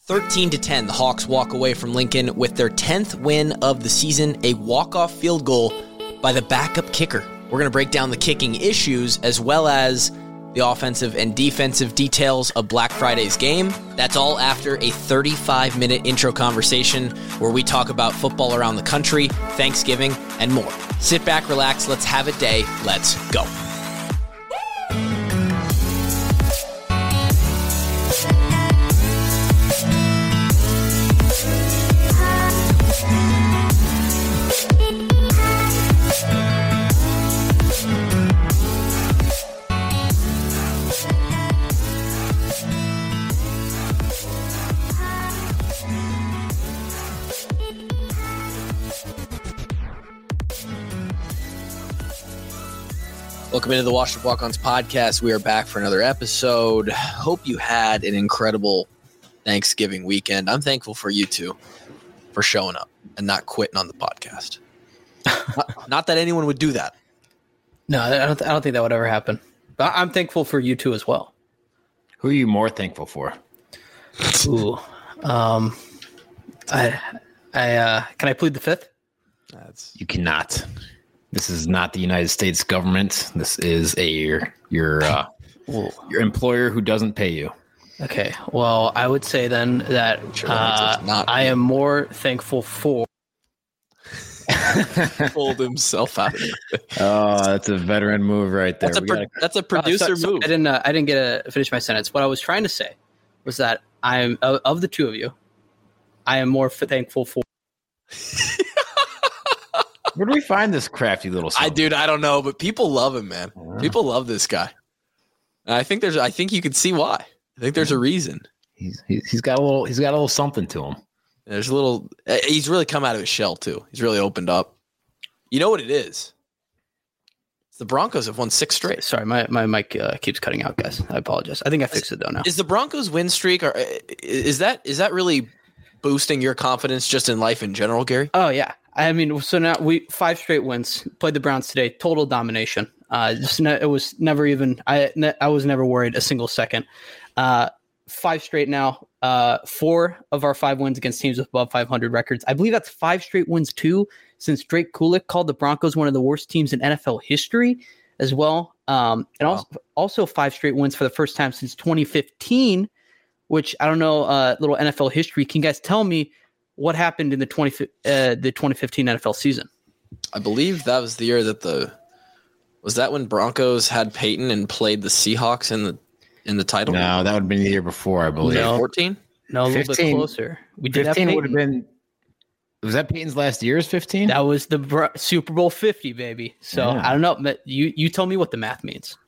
13-10, the Hawks walk away from Lincoln with their 10th win of the season, a walk-off field goal by the backup kicker. We're going to break down the kicking issues as well as the offensive and defensive details of Black Friday's game. That's all after a 35-minute intro conversation where we talk about football around the country, Thanksgiving, and more. Sit back, relax, let's have a day. Let's go. Welcome into the Washington Walk-Ons podcast. We are back for another episode. Hope you had an incredible Thanksgiving weekend. I'm thankful for you two for showing up and not quitting on the podcast. not that anyone would do that. No, I don't think that would ever happen. But I'm thankful for you two as well. Who are you more thankful for? Ooh, can I plead the fifth? You cannot. This is not the United States government. This is your employer who doesn't pay you. Okay. Well, I would say then that I am more thankful for. Pulled himself out of it. Oh, that's a veteran move right there. That's a producer move. I didn't get to finish my sentence. What I was trying to say was that I am of the two of you, I am more thankful for. Where do we find this crafty little son? I don't know, but people love him, man. People love this guy. And I think you can see why. I think there's a reason. He's got a little something to him. He's really come out of his shell too. He's really opened up. You know what it is? The Broncos have won 6 straight. Sorry, my mic keeps cutting out, guys. I apologize. I think I fixed it though now. Is the Broncos win streak, or is that really boosting your confidence just in life in general, Gary? Oh yeah. I mean, so now 5 straight wins. Played the Browns today. Total domination. It was never even. I was never worried a single second. 5 straight now. 4 of our 5 wins against teams with above 500 records. I believe that's 5 straight wins too, since Drake Kulik called the Broncos one of the worst teams in NFL history as well. And also 5 straight wins for the first time since 2015, which I don't know. Little NFL history. Can you guys tell me what happened in the 2015 NFL season? I believe that was the year that was that when Broncos had Peyton and played the Seahawks in the title? No, that would have been the year before, I believe. 14? No, a little bit closer. We did 15 would have been. Was that Peyton's last year? Is 15? That was the Super Bowl 50, baby. So yeah. I don't know. You tell me what the math means.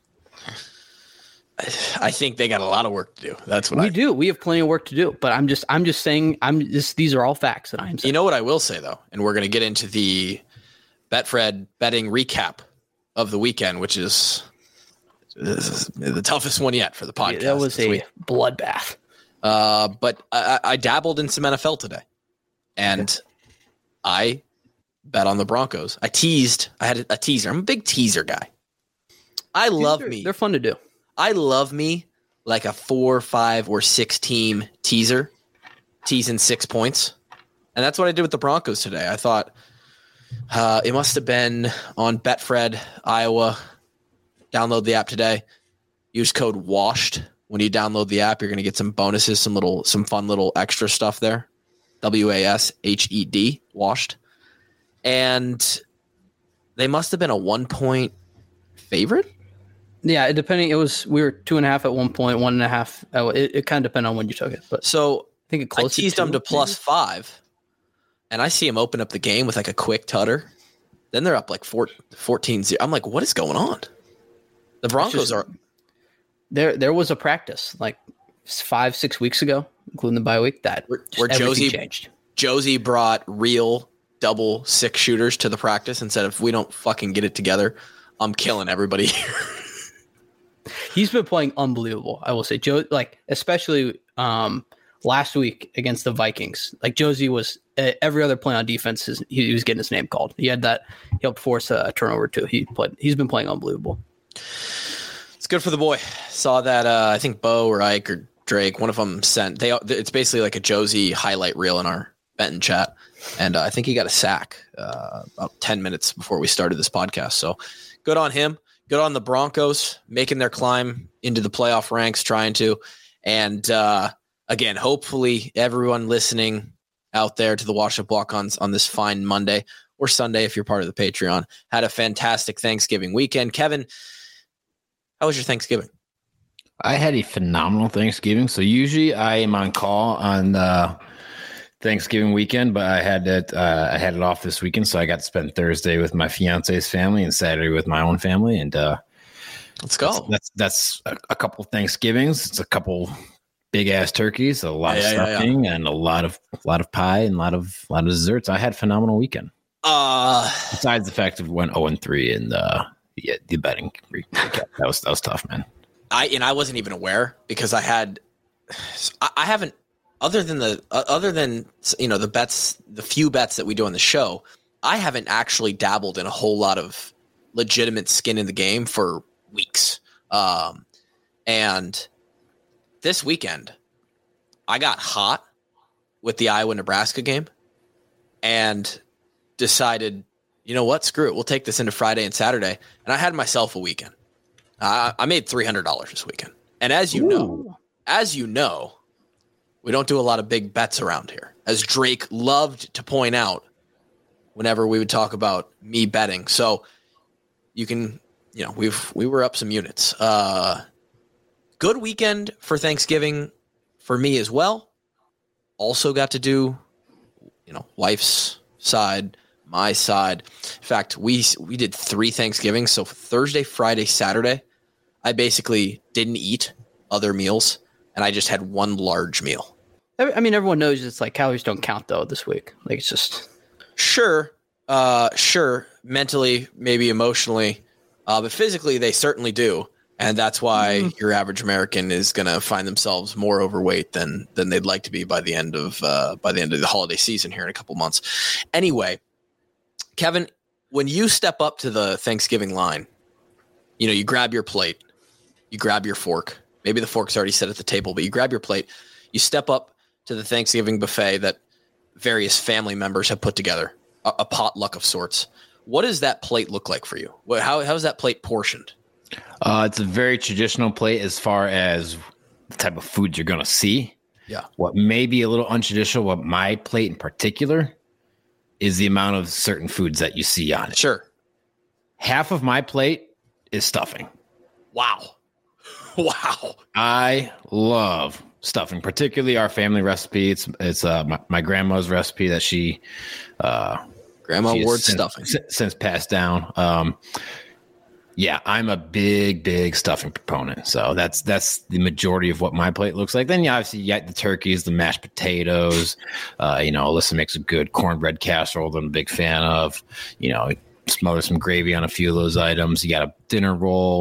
I think they got a lot of work to do. That's what we do. We have plenty of work to do. But I'm just saying. These are all facts that I'm saying. You know what I will say though, and we're going to get into the Betfred betting recap of the weekend, which is the toughest one yet for the podcast. Yeah, that was a bloodbath. But I dabbled in some NFL today, and I bet on the Broncos. I had a teaser. I'm a big teaser guy. They're fun to do. I love me like a 4, 5, or 6 team teaser, teasing 6 points. And that's what I did with the Broncos today. I thought it must have been on Betfred, Iowa. Download the app today. Use code WASHED. When you download the app, you're going to get some bonuses, some fun little extra stuff there. WASHED, WASHED. And they must have been a 1-point favorite. Yeah, we were 2.5 at one point, 1.5. It kind of depended on when you took it, but so I think I teased them to +5, and I see them open up the game with like a quick tutter. Then they're up like 14-0. I'm like, what is going on? The Broncos are. There was a practice like 5-6 weeks ago, including the bye week, that where Josie changed. Josie brought real double 6 shooters to the practice and said, if we don't fucking get it together, I'm killing everybody here. He's been playing unbelievable, I will say. Joe, like especially last week against the Vikings. Like Josie was every other play on defense. He was getting his name called. He helped force a turnover too. He's been playing unbelievable. It's good for the boy. Saw that I think Bo or Ike or Drake. One of them sent. It's basically like a Josie highlight reel in our Benton chat, and I think he got a sack about 10 minutes before we started this podcast. So good on him. Good on the Broncos making their climb into the playoff ranks, trying to. And again, hopefully everyone listening out there to the Wash Up Walk-Ons on this fine Monday or Sunday, if you're part of the Patreon, had a fantastic Thanksgiving weekend. Kevin, how was your Thanksgiving? I had a phenomenal Thanksgiving. So usually I am on call on Thanksgiving weekend, but I had it off this weekend, so I got to spend Thursday with my fiance's family and Saturday with my own family. And let's go. That's a couple Thanksgivings. It's a couple big ass turkeys, a lot of stuffing, and a lot of pie and a lot of desserts. I had a phenomenal weekend. Besides the fact that we went 0-3 in the betting recap. That was tough, man. I wasn't even aware because I haven't other than the bets, the few bets that we do on the show, I haven't actually dabbled in a whole lot of legitimate skin in the game for weeks. And this weekend I got hot with the Iowa-Nebraska game and decided, you know what, screw it. We'll take this into Friday and Saturday. And I had myself a weekend. I made $300 this weekend. And as you know, we don't do a lot of big bets around here, as Drake loved to point out whenever we would talk about me betting. So you can, we were up some units. Good weekend for Thanksgiving for me as well. Also got to do, wife's side, my side. In fact, we did 3 Thanksgivings. So Thursday, Friday, Saturday, I basically didn't eat other meals, and I just had one large meal. I mean, everyone knows it's like calories don't count though this week. Like it's just sure, mentally, maybe emotionally, but physically they certainly do, and that's why your average American is going to find themselves more overweight than they'd like to be by the end of the holiday season here in a couple months. Anyway, Kevin, when you step up to the Thanksgiving line, you grab your plate, you grab your fork. Maybe the fork's already set at the table, but you grab your plate, you step up to the Thanksgiving buffet that various family members have put together, a potluck of sorts. What does that plate look like for you? How is that plate portioned? It's a very traditional plate as far as the type of food you're going to see. Yeah. What may be a little untraditional, what my plate in particular, is the amount of certain foods that you see on it. Sure. Half of my plate is stuffing. Wow. I love stuffing, particularly our family recipe. It's my grandma's recipe that she Grandma Ward stuffing since passed down. I'm a big stuffing proponent. So that's the majority of what my plate looks like. Then obviously you got the turkeys, the mashed potatoes. Alyssa makes a good cornbread casserole that I'm a big fan of. Smother some gravy on a few of those items. You got a dinner roll.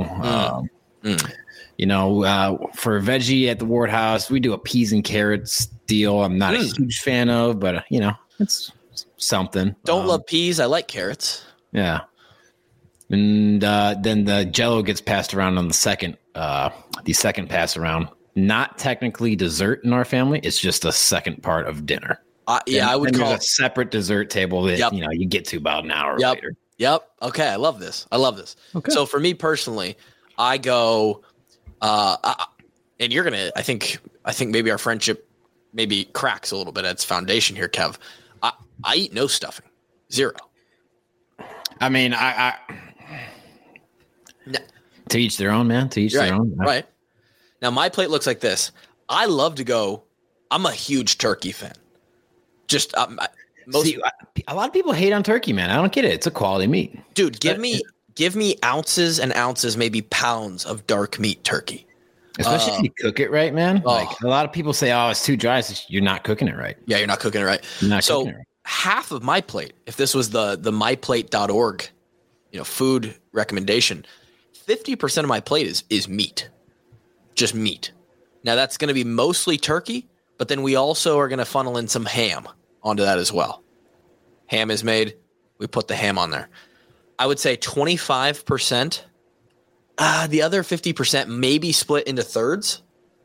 For veggie at the Ward House, we do a peas and carrots deal. I'm not a huge fan of, but it's something. Don't love peas. I like carrots. Yeah. And then the Jell-O gets passed around on the second pass around. Not technically dessert in our family. It's just a second part of dinner. I would call it a separate dessert table that you get to about an hour later. Yep. Okay. I love this. Okay. So for me personally, I go, and you're gonna. I think maybe our friendship maybe cracks a little bit at its foundation here, Kev. I eat no stuffing, 0. I mean, to each their own, man. To each their own. Right. Now my plate looks like this. I love to go. I'm a huge turkey fan. Just a lot of people hate on turkey, man. I don't get it. It's a quality meat, dude. Give me ounces and ounces, maybe pounds of dark meat turkey. Especially if you cook it right, man. Like a lot of people say, "Oh, it's too dry." You're not cooking it right. Yeah, you're not cooking it right. So half of my plate, if this was the myplate.org, food recommendation, 50% of my plate is meat, just meat. Now that's going to be mostly turkey, but then we also are going to funnel in some ham onto that as well. Ham is made. We put the ham on there. I would say 25%. The other 50% maybe split into thirds.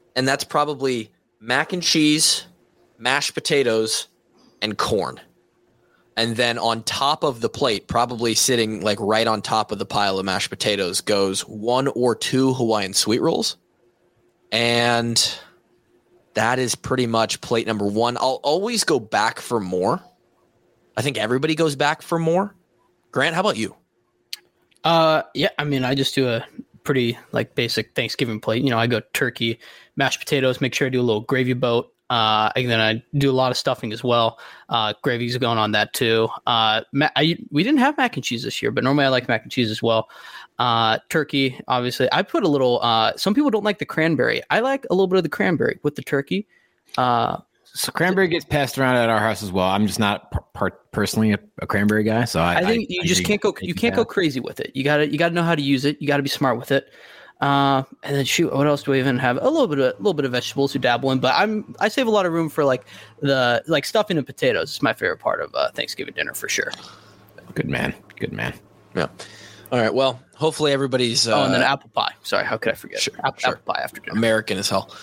and that's probably mac and cheese, mashed potatoes, and corn. And then on top of the plate, probably sitting like right on top of the pile of mashed potatoes, goes 1 or 2 Hawaiian sweet rolls. And that is pretty much plate number 1. I'll always go back for more. I think everybody goes back for more. Grant, how about you? Yeah, I mean, I just do a pretty like basic Thanksgiving plate. You know, I go turkey, mashed potatoes, make sure I do a little gravy boat. And then I do a lot of stuffing as well. Gravy's going on that too. We didn't have mac and cheese this year, but normally I like mac and cheese as well. Turkey, obviously. I put a little, some people don't like the cranberry. I like a little bit of the cranberry with the turkey. So cranberry gets passed around at our house as well. I'm just not personally a cranberry guy, so I think you just can't go. You can't go crazy with it. You gotta know how to use it. You gotta be smart with it. And then shoot, what else do we even have? A little bit of vegetables to dabble in, but I save a lot of room for like stuffing and potatoes. It's my favorite part of Thanksgiving dinner for sure. Good man. Yeah. All right. Well, hopefully everybody's. And then apple pie. Sorry, how could I forget? Sure. Apple pie after dinner. American as hell.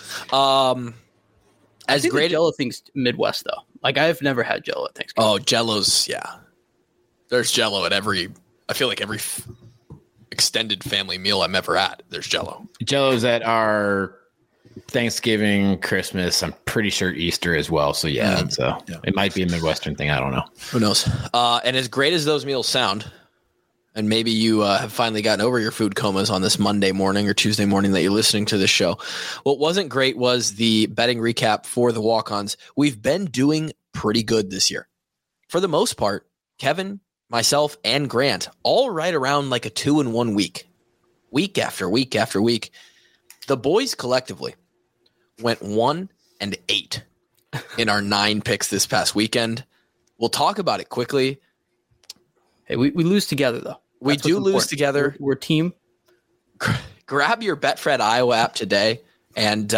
As great Jello things Midwest though. Like I've never had Jello at Thanksgiving. Oh, Jello's There's Jello at every. I feel like every extended family meal I'm ever at, there's Jello. Jello's at our Thanksgiving, Christmas. I'm pretty sure Easter as well. So it might be a Midwestern thing. I don't know. Who knows? And as great as those meals sound, and maybe you have finally gotten over your food comas on this Monday morning or Tuesday morning that you're listening to this show. What wasn't great was the betting recap for the walk-ons. We've been doing pretty good this year. For the most part, Kevin, myself, and Grant, all right around like a 2-1 week after week after week. The boys collectively went 1-8 in our 9 picks this past weekend. We'll talk about it quickly. Hey, we lose together though. We do lose together. We're a team. Grab your Betfred Iowa app today and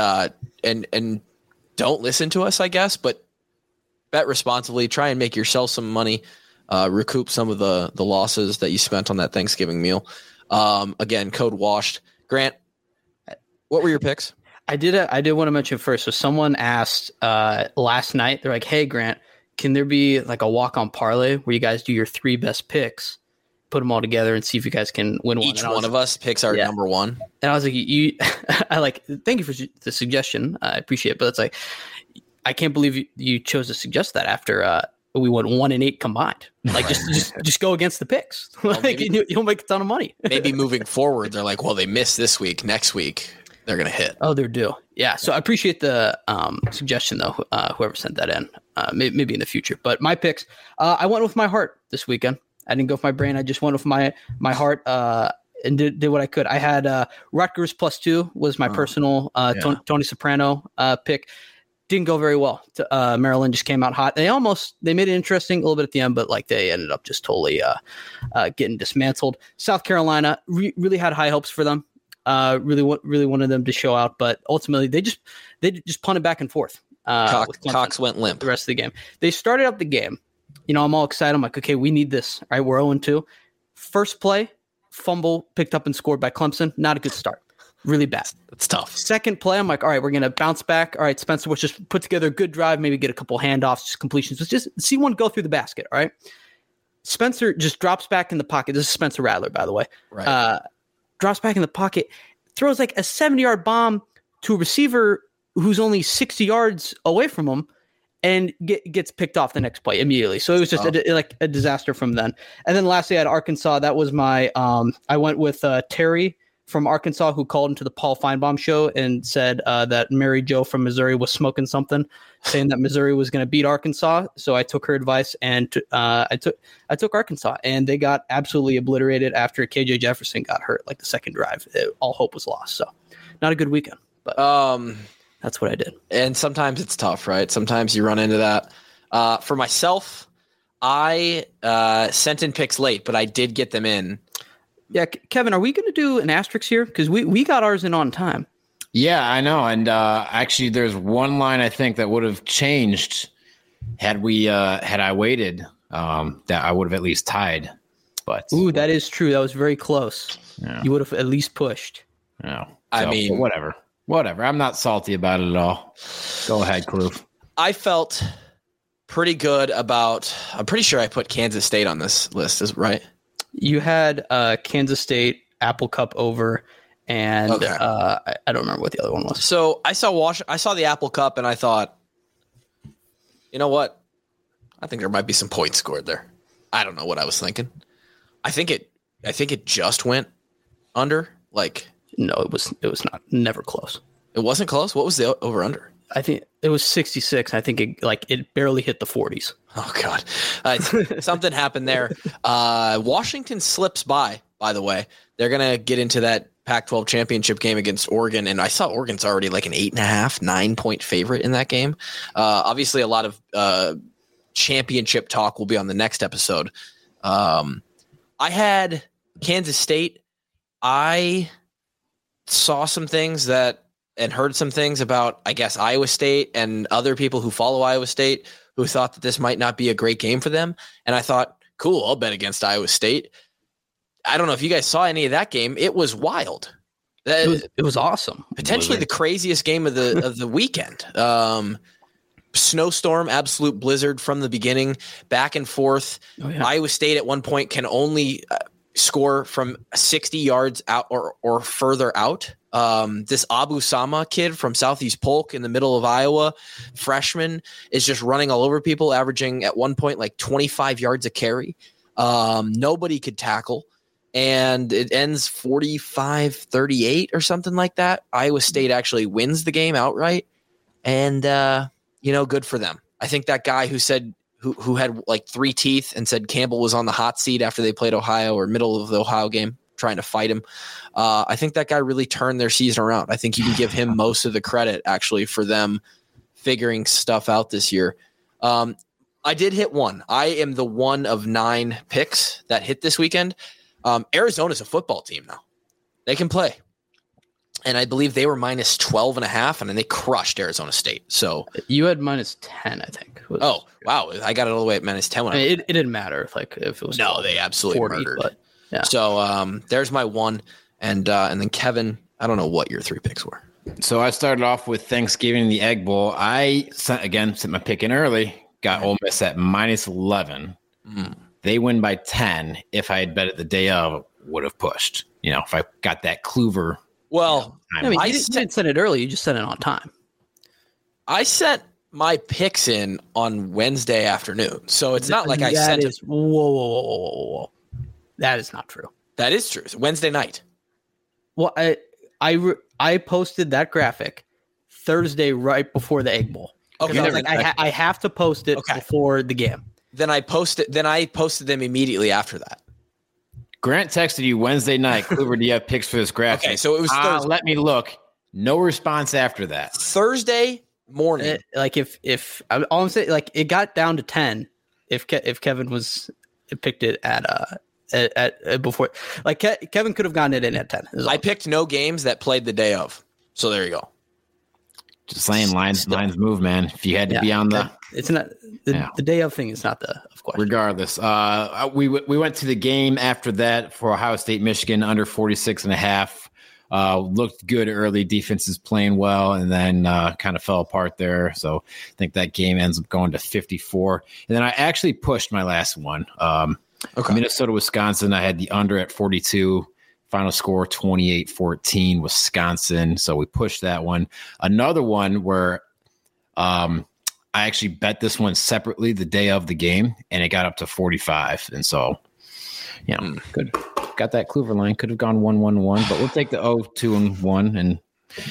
don't listen to us, I guess, but bet responsibly. Try and make yourself some money. Recoup some of the losses that you spent on that Thanksgiving meal. Again, code WASHED. Grant, what were your picks? I did want to mention first. So someone asked last night, they're like, hey, Grant, can there be like a walk-on parlay where you guys do your 3 best picks, put them all together and see if you guys can win one? Each one of us picks our number one. And I was like, thank you for the suggestion. I appreciate it. But it's like, I can't believe you chose to suggest that after we went 1-8 combined. Like just go against the picks. Well, like you'll make a ton of money. Maybe moving forward, they're like, well, they missed this week. Next week, they're going to hit. Oh, they're due. Yeah. So I appreciate the suggestion though. Whoever sent that in, maybe in the future, but my picks, I went with my heart this weekend. I didn't go with my brain. I just went with my heart, and did what I could. I had Rutgers +2 was my personal Tony Soprano pick. Didn't go very well. Maryland just came out hot. They made it interesting a little bit at the end, but like they ended up just totally getting dismantled. South Carolina really had high hopes for them. Really wanted them to show out, but ultimately they just punted back and forth. Cox went limp the rest of the game. They started up the game. You know, I'm all excited. I'm like, okay, we need this. All right, we're 0-2. First play, fumble picked up and scored by Clemson. Not a good start. Really bad. That's tough. Second play, I'm like, all right, we're going to bounce back. All right, Spencer, let's just put together a good drive, maybe get a couple handoffs, just completions. Let's just see one go through the basket, all right? Spencer just drops back in the pocket. This is Spencer Rattler, by the way. Right. Drops back in the pocket, throws like a 70-yard bomb to a receiver who's only 60 yards away from him, and gets picked off the next play immediately. So it was just a disaster from then. And then lastly, I had Arkansas. That was my I went with Terry from Arkansas, who called into the Paul Feinbaum show and said that Mary Jo from Missouri was smoking something, saying that Missouri was going to beat Arkansas. So I took her advice and I took Arkansas, and they got absolutely obliterated after KJ Jefferson got hurt, like the second drive. All hope was lost. So not a good weekend, but that's what I did. And sometimes it's tough, right? Sometimes you run into that. For myself, I sent in picks late, but I did get them in. Yeah, Kevin, are we going to do an asterisk here? Because we got ours in on time. Yeah, I know. And actually, there's one line I think that would have changed had I waited. That I would have at least tied. But that is true. That was very close. Yeah. You would have at least pushed. Yeah. I mean, whatever. Whatever. I'm not salty about it at all. Go ahead, Kloof. I felt pretty good about. I'm pretty sure I put Kansas State on this list. Is right? You had Kansas State, Apple Cup over, and Okay. I don't remember what the other one was. So I saw the Apple Cup, and I thought, you know what? I think there might be some points scored there. I don't know what I was thinking. I think it just went under. Like, No, it was not. Never close. it wasn't close. What was the over under? I think it was 66. I think it barely hit the 40s. Oh God, something happened there. Washington slips by the way. They're going to get into that Pac-12 championship game against Oregon. And I saw Oregon's already like an 8.5, 9-point favorite in that game. Obviously a lot of championship talk will be on the next episode. I had Kansas State. I saw some things and heard some things about, I guess, Iowa State and other people who follow Iowa State who thought that this might not be a great game for them. And I thought, cool, I'll bet against Iowa State. I don't know if you guys saw any of that game. It was wild. It was awesome. Potentially the craziest game of the weekend. Snowstorm, absolute blizzard from the beginning, back and forth. Oh, yeah. Iowa State at one point can only score from 60 yards out or further out. This Abu Sama kid from Southeast Polk in the middle of Iowa, freshman, is just running all over people, averaging at one point like 25 yards a carry. Nobody could tackle. And it ends 45-38 or something like that. Iowa State actually wins the game outright. And, good for them. I think that guy who said who had like 3 teeth and said Campbell was on the hot seat after they played Ohio or middle of the Ohio game trying to fight him. I think that guy really turned their season around. I think you can give him most of the credit actually for them figuring stuff out this year. I did hit one. I am the one of 9 picks that hit this weekend. Arizona's a football team now. They can play. And I believe they were minus 12.5, and then they crushed Arizona State. So You had minus 10, I think. wow. I got it all the way at minus 10. It didn't matter if it was. No, they absolutely 40, murdered. But, yeah. So there's my one. And then Kevin, I don't know what your 3 picks were. So I started off with Thanksgiving, the Egg Bowl. I sent my pick in early, got Ole Miss at minus 11. They win by 10. If I had bet it the day of, would have pushed. If I got that Kluver. Well, I mean, you didn't set it early. You just set it on time. I set my picks in on Wednesday afternoon. So it's not like I sent it. Whoa. That is not true. That is true. It's Wednesday night. Well, I posted that graphic Thursday right before the Egg Bowl. Okay. I was like, I have to post it before the game. Then I posted them immediately after that. Grant texted you Wednesday night. Kluver, do you have picks for this graphic? Okay, so it was Thursday. Let me look. No response after that. Thursday morning. If all I'm saying, like, it got down to 10 if Kevin was picked it at before, like Kevin could have gotten it in at 10. I picked no games that played the day of. So there you go. Just saying, lines move, man. If you had to be on it's not the day of thing is not the of course. Regardless, we went to the game after that for Ohio State, Michigan under 46.5. Looked good early. Defense is playing well, and then kind of fell apart there. So I think that game ends up going to 54. And then I actually pushed my last one. Minnesota, Wisconsin. I had the under at 42. Final score 28-14, Wisconsin. So we pushed that one. Another one where I actually bet this one separately the day of the game, and it got up to 45. And so, good. Got that Kluver line. Could have gone 1-1-1, but we'll take the 2-1, and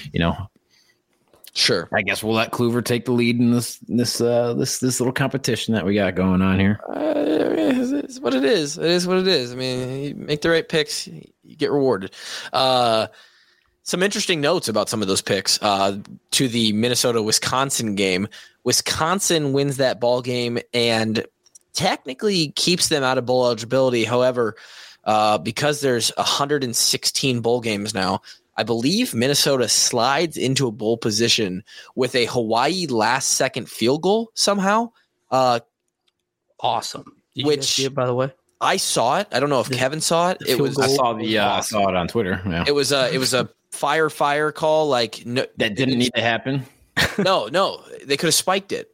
sure. I guess we'll let Kluver take the lead in this little competition that we got going on here. It's what it is. It is what it is. I mean, you make the right picks, you get rewarded. Some interesting notes about some of those picks to the Minnesota-Wisconsin game. Wisconsin wins that ball game and technically keeps them out of bowl eligibility. However, because there's 116 bowl games now, I believe Minnesota slides into a bowl position with a Hawaii last-second field goal somehow. Awesome. Did you guys see it, by the way? I saw it. I don't know if Kevin saw it. I saw it on Twitter. Yeah. It was a fire call. Like no, that didn't need to happen. no, they could have spiked it.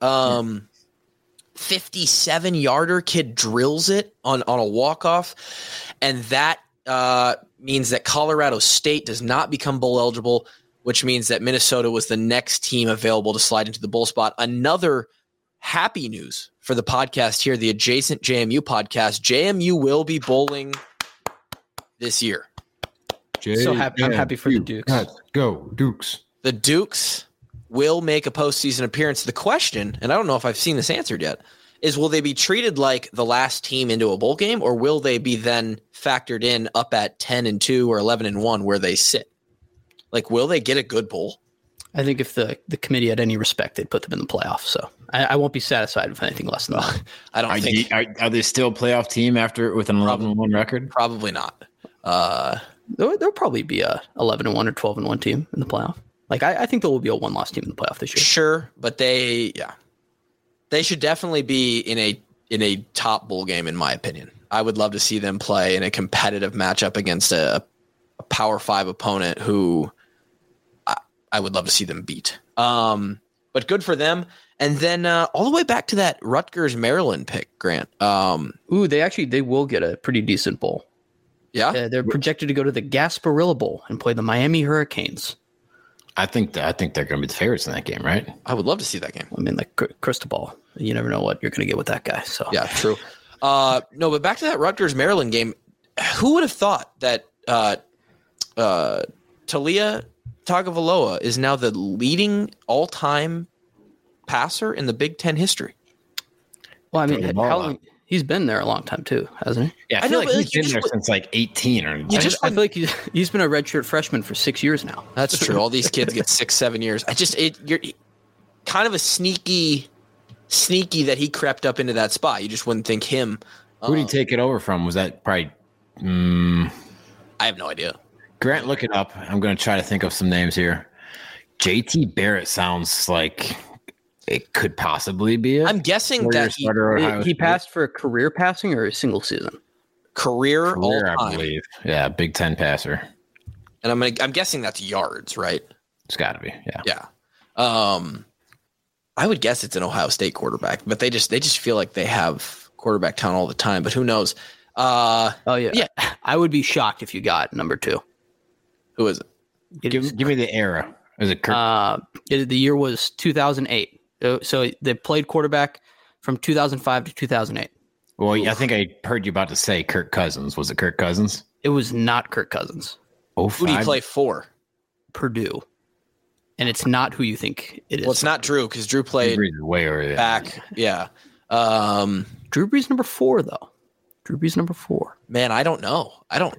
57-yarder kid drills it on a walk-off, and that means that Colorado State does not become bowl eligible, which means that Minnesota was the next team available to slide into the bowl spot. Another happy news for the podcast here, the adjacent JMU podcast. JMU will be bowling this year. So happy! I'm happy for the Dukes. Let's go Dukes. The Dukes will make a postseason appearance. The question, and I don't know if I've seen this answered yet, is will they be treated like the last team into a bowl game, or will they be then factored in up at 10-2 or 11-1 where they sit? Like, will they get a good bowl? I think if the committee had any respect, they'd put them in the playoffs. So I won't be satisfied with anything less than that. I don't think. Are they still a playoff team after with an 11-1 record? Probably not. There'll probably be a 11-1 or 12-1 team in the playoff. Like I think there will be a one-loss team in the playoff this year. Sure, but they should definitely be in a top bowl game, in my opinion. I would love to see them play in a competitive matchup against a Power 5 opponent who I would love to see them beat. But good for them. And then all the way back to that Rutgers Maryland pick, Grant. They will get a pretty decent bowl. Yeah, they're projected to go to the Gasparilla Bowl and play the Miami Hurricanes. I think they're going to be the favorites in that game, right? I would love to see that game. I mean, like Cristobal, you never know what you're going to get with that guy. So yeah, true. No, but back to that Rutgers Maryland game. Who would have thought that Talia Tagovailoa is now the leading all-time passer in the Big Ten history? Well, I mean, he's been there a long time too, hasn't he? Yeah, I feel like he's been there since like 18 or. I feel like he's been a redshirt freshman for 6 years now. That's true. All these kids get 6-7 years. You're kind of a sneaky that he crept up into that spot. You just wouldn't think him. Who did he take it over from? Was that probably? I have no idea. Grant, look it up. I'm going to try to think of some names here. JT Barrett sounds like it could possibly be it. I'm guessing that he passed for a career passing or a single season. Career all time. I believe. Yeah, Big Ten passer. And I'm guessing that's yards, right? It's got to be. Yeah. Yeah. I would guess it's an Ohio State quarterback, but they just feel like they have quarterback talent all the time. But who knows? Yeah. I would be shocked if you got number 2. Who is it? Give me the era. Is it Kirk? The year was 2008. So they played quarterback from 2005 to 2008. Well, I think I heard you about to say Kirk Cousins. Was it Kirk Cousins? It was not Kirk Cousins. Who did he play for? Purdue. And it's not who you think it is. Well, it's not Drew because Drew played way over back. Yeah. Drew Brees number 4, though. Drew Brees number 4. Man, I don't know.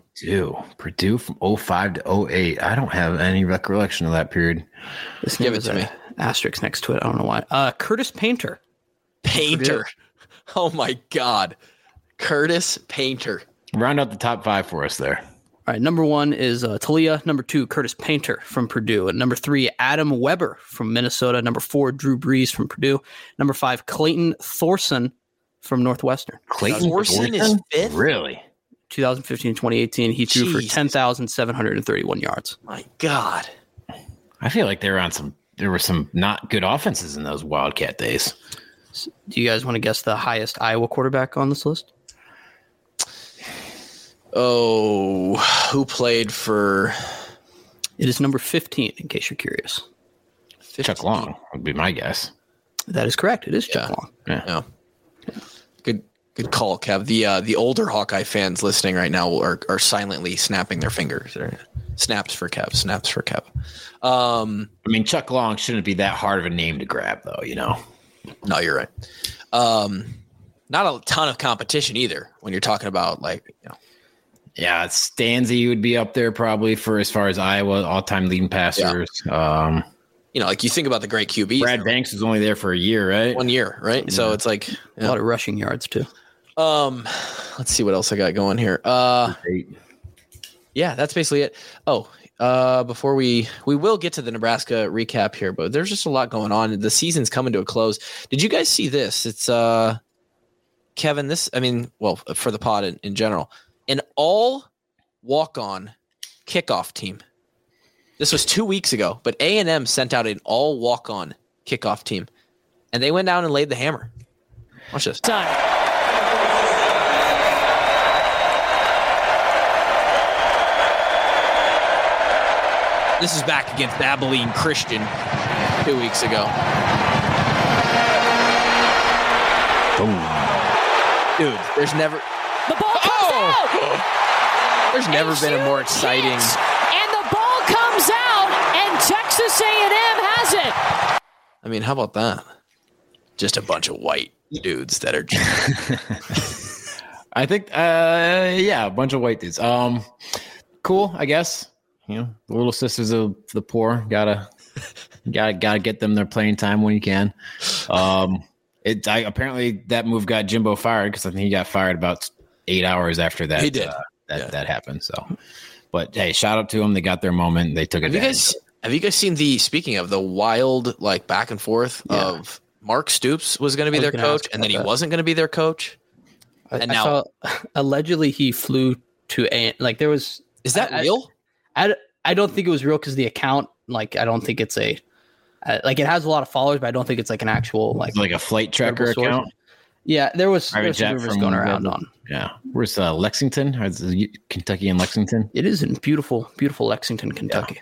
Purdue from 05 to 08. I don't have any recollection of that period. Just give it to me. Asterisk next to it. I don't know why. Curtis Painter. Painter. Oh my God. Curtis Painter. Round out the top 5 for us there. All right. Number 1 is Talia. Number 2, Curtis Painter from Purdue. And number 3, Adam Weber from Minnesota. Number 4, Drew Brees from Purdue. Number 5, Clayton Thorson from Northwestern. Clayton Thorson is 5th? Really? 2015 2018. He threw for 10,731 yards. My God. I feel like there were some not good offenses in those Wildcat days. Do you guys want to guess the highest Iowa quarterback on this list? Oh, who played for? It is number 15, in case you're curious. 15. Chuck Long would be my guess. That is correct. It is Chuck Long. Yeah. Good call, Kev. The older Hawkeye fans listening right now are silently snapping their fingers. Snaps for Kev. Snaps for Kev. I mean, Chuck Long shouldn't be that hard of a name to grab, though. You know. No, you're right. Not a ton of competition either when you're talking about Yeah, Stanzi would be up there probably for as far as Iowa all-time leading passers. Yeah. You think about the great QBs. Brad Banks was only there for a year, right? 1 year, right? Yeah. So it's like a lot of rushing yards too. Let's see what else I got going here. Yeah, that's basically it. Before we will get to the Nebraska recap here, but there's just a lot going on. The season's coming to a close. Did you guys see this? It's Kevin, for the pod in general, an all walk-on kickoff team This was 2 weeks ago, but A&M sent out an all walk-on kickoff team, and they went down and laid the hammer. Watch this. Time. This is back against Abilene Christian 2 weeks ago. Dude, there's never... The ball comes out! There's never been a more exciting... And the ball comes out, and Texas A&M has it! I mean, how about that? Just a bunch of white dudes that are... I think, a bunch of white dudes. Cool, I guess. You know, the little sisters of the poor. Gotta get them their playing time when you can. Apparently that move got Jimbo fired because I think he got fired about 8 hours after that. He did. That happened. So, but hey, shout out to them. They got their moment. They took it. Have you guys seen speaking of the wild like back and forth of Mark Stoops was going to be their coach and then he wasn't going to be their coach? And now allegedly he flew to there was. Is that real? I don't think it was real because the account, like, I don't think it's it has a lot of followers, but I don't think it's like an actual like a flight tracker account. Yeah, there was some rumors going around on. Yeah, where's Lexington? Or is it Kentucky and Lexington? It is in beautiful, beautiful Lexington, Kentucky.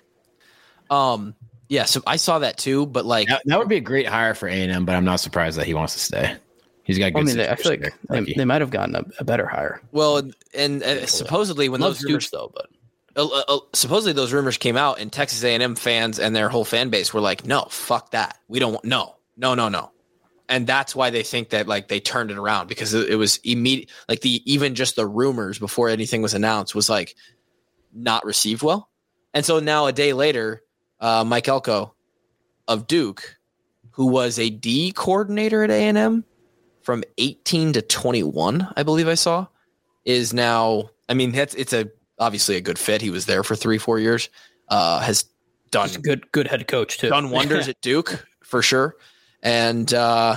Yeah. So I saw that too, but like that would be a great hire for A&M. But I'm not surprised that he wants to stay. He's got good. I feel like they might have gotten a better hire. Well, and supposedly when those rumors supposedly those rumors came out, and Texas A&M fans and their whole fan base were like, "No, fuck that. We don't want no." And that's why they think that like they turned it around because it was immediate. Like even just the rumors before anything was announced was like not received well. And so now a day later, Mike Elko of Duke, who was a D coordinator at A&M from 18 to 21, I believe I saw, is now. I mean, it's obviously a good fit. He was there for 3-4 years. Has done good head coach too. Done wonders at Duke for sure. And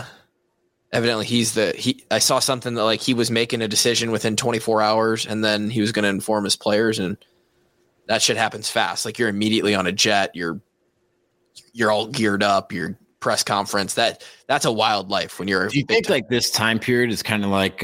evidently I saw something that like he was making a decision within 24 hours and then he was going to inform his players, and that shit happens fast. Like you're immediately on a jet, you're all geared up, your press conference. That's a wild life when you're. Do you think like this time period is kind of like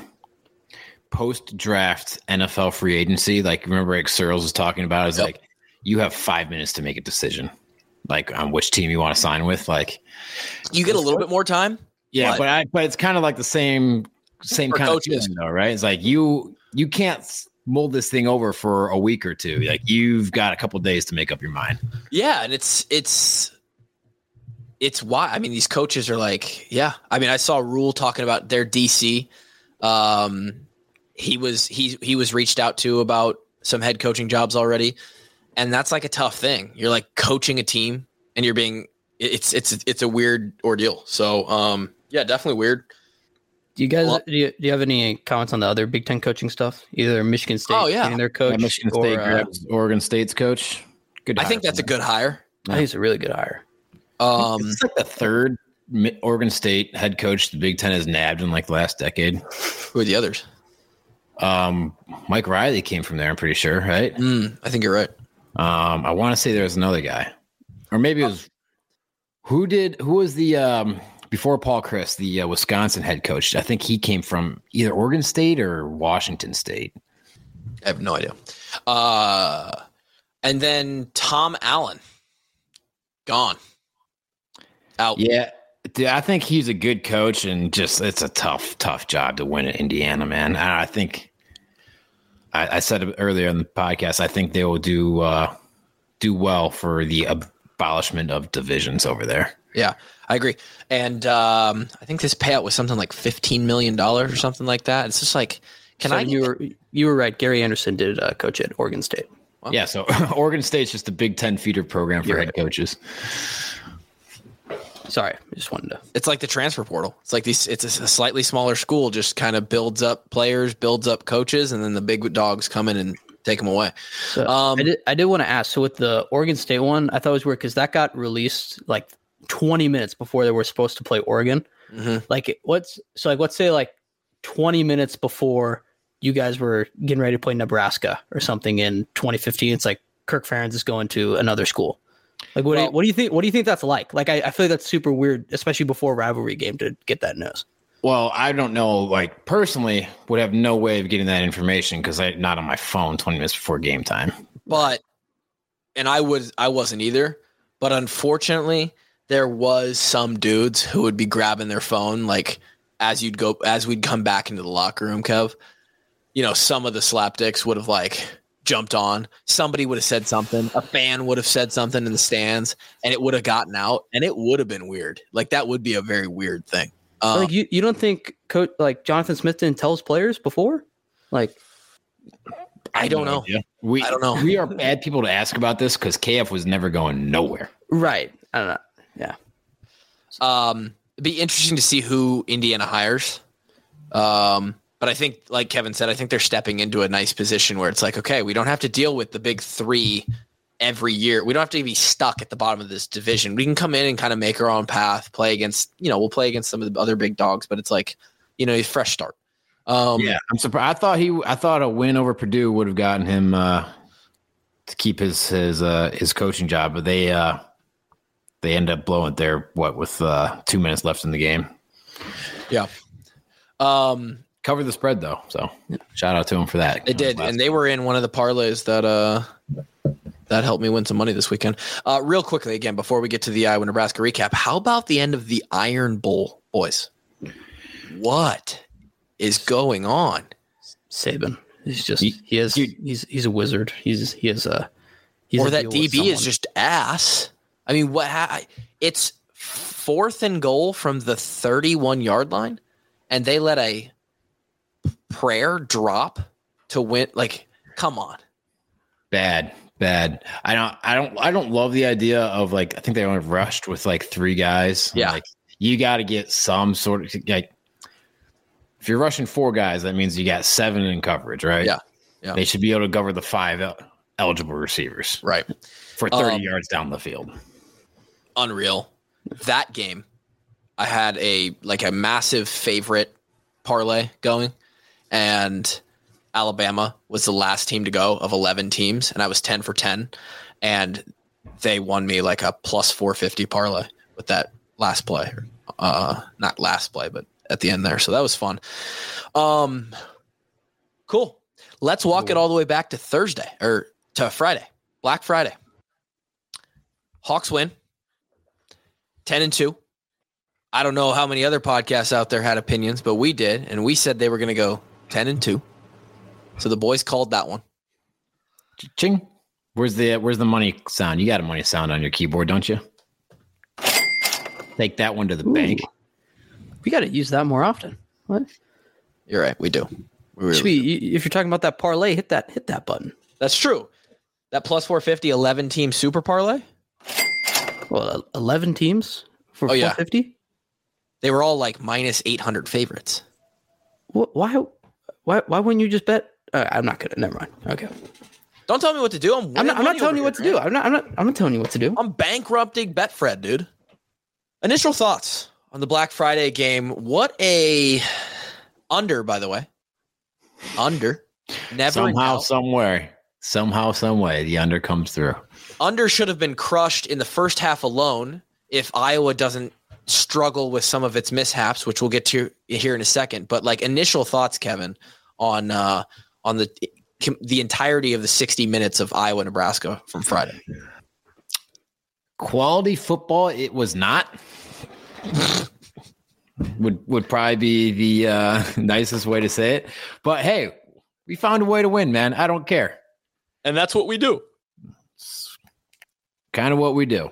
post-draft NFL free agency? Like remember Rick Searles was talking about is like you have 5 minutes to make a decision, like on which team you want to sign with. Like you get a little bit more time. Yeah, but it's kind of like the same kind coaches. of feeling though, right? It's like you can't mold this thing over for a week or two. Like you've got a couple days to make up your mind. Yeah, and it's why I mean these coaches are like, yeah. I mean, I saw Rule talking about their DC. He was reached out to about some head coaching jobs already, and that's like a tough thing. You're like coaching a team, and you're being it's a weird ordeal. So yeah, definitely weird. Do you guys do you have any comments on the other Big Ten coaching stuff? Either Michigan State getting their coach, Michigan State grabs Oregon State's coach. Good. I think that's a good hire. I think it's a really good hire. It's like the third Oregon State head coach the Big Ten has nabbed in like the last decade. Who are the others? Mike Riley came from there, I'm pretty sure, right? I think you're right. I want to say there was another guy, or maybe it was who was the before Paul Chryst, the Wisconsin head coach. I think he came from either Oregon State or Washington State. I have no idea. And then Tom Allen, gone, out. Yeah. Dude, I think he's a good coach, and just it's a tough job to win in Indiana, man. I think I said it earlier in the podcast. I think they will do well for the abolishment of divisions over there. Yeah, I agree. And I think this payout was something like $15 million or something like that. It's just like, you were right. Gary Anderson did coach at Oregon State. Wow. Yeah, so Oregon State's just a Big Ten feeder program for head coaches. Sorry, I just wanted to. It's like the transfer portal. It's like it's a slightly smaller school, just kind of builds up players, builds up coaches, and then the big dogs come in and take them away. So I did want to ask. So with the Oregon State one, I thought it was weird because that got released like 20 minutes before they were supposed to play Oregon. Mm-hmm. Like let's say like 20 minutes before you guys were getting ready to play Nebraska or something in 2015. It's like Kirk Ferentz is going to another school. Like, what do you think? What do you think that's like? Like, I feel like that's super weird, especially before a rivalry game, to get that news. Well, I don't know. Like, personally, would have no way of getting that information because I'm not on my phone 20 minutes before game time. But, and I wasn't either. But unfortunately, there was some dudes who would be grabbing their phone, like as we'd come back into the locker room, Kev. You know, some of the slapdicks would have like jumped on. Somebody would have said something. A fan would have said something in the stands, and it would have gotten out, and it would have been weird. Like, that would be a very weird thing. Like, you don't think coach like Jonathan Smith didn't tell his players before? Like, I don't know. I don't know. We are bad people to ask about this because KF was never going nowhere. Right. I don't know. Yeah. It'd be interesting to see who Indiana hires. But I think, like Kevin said, I think they're stepping into a nice position where it's like, okay, we don't have to deal with the big three every year. We don't have to be stuck at the bottom of this division. We can come in and kind of make our own path, play against, we'll play against some of the other big dogs, but it's like, a fresh start. Yeah, I'm surprised. I thought a win over Purdue would have gotten him to keep his coaching job, but they end up blowing it there. With 2 minutes left in the game. Yeah. Cover the spread though, so shout out to him for that. They did, and they were in one of the parlays that helped me win some money this weekend. Real quickly, again, before we get to the Iowa Nebraska recap, how about the end of the Iron Bowl, boys? What is going on? Saban. He's a wizard. That DB is just ass. I mean, it's 4th and goal from the 31-yard line, and they let a prayer drop to win. Like, come on. Bad. I don't love the idea of, like, I think they only rushed with like 3 guys. Yeah. Like, you got to get some sort of, like, if you're rushing 4 guys, that means you got 7 in coverage, right? Yeah. They should be able to cover the 5 eligible receivers. Right. For 30 yards down the field. Unreal. That game, I had a massive favorite parlay going, and Alabama was the last team to go of 11 teams, and I was 10 for 10, and they won me like a plus 450 parlay with that last play. Not last play, but at the end there. So that was fun. Cool. Let's walk it all the way back to Thursday or to Friday, Black Friday. Hawks win 10-2. I don't know how many other podcasts out there had opinions, but we did, and we said they were going to go 10-2. So the boys called that one. Ching. Where's the money sound? You got a money sound on your keyboard, don't you? Take that one to the bank. We got to use that more often. What? You're right. We do. If you're talking about that parlay, hit that button. That's true. That plus 450 11 team super parlay. Well, 11 teams for 450. They were all like minus 800 favorites. Why wouldn't you just bet? I'm not gonna. Never mind. Okay. Don't tell me what to do. I'm not telling you what to do. I'm not telling you what to do. I'm bankrupting Betfred, dude. Initial thoughts on the Black Friday game. What a under, by the way. Under. Never somehow, some way, the under comes through. Under should have been crushed in the first half alone if Iowa doesn't struggle with some of its mishaps, which we'll get to here in a second. But like initial thoughts, Kevin, on the entirety of the 60 minutes of Iowa Nebraska from Friday. Quality football, it was not. would probably be the nicest way to say it. But hey, we found a way to win, man. I don't care. And that's what we do. It's kind of what we do.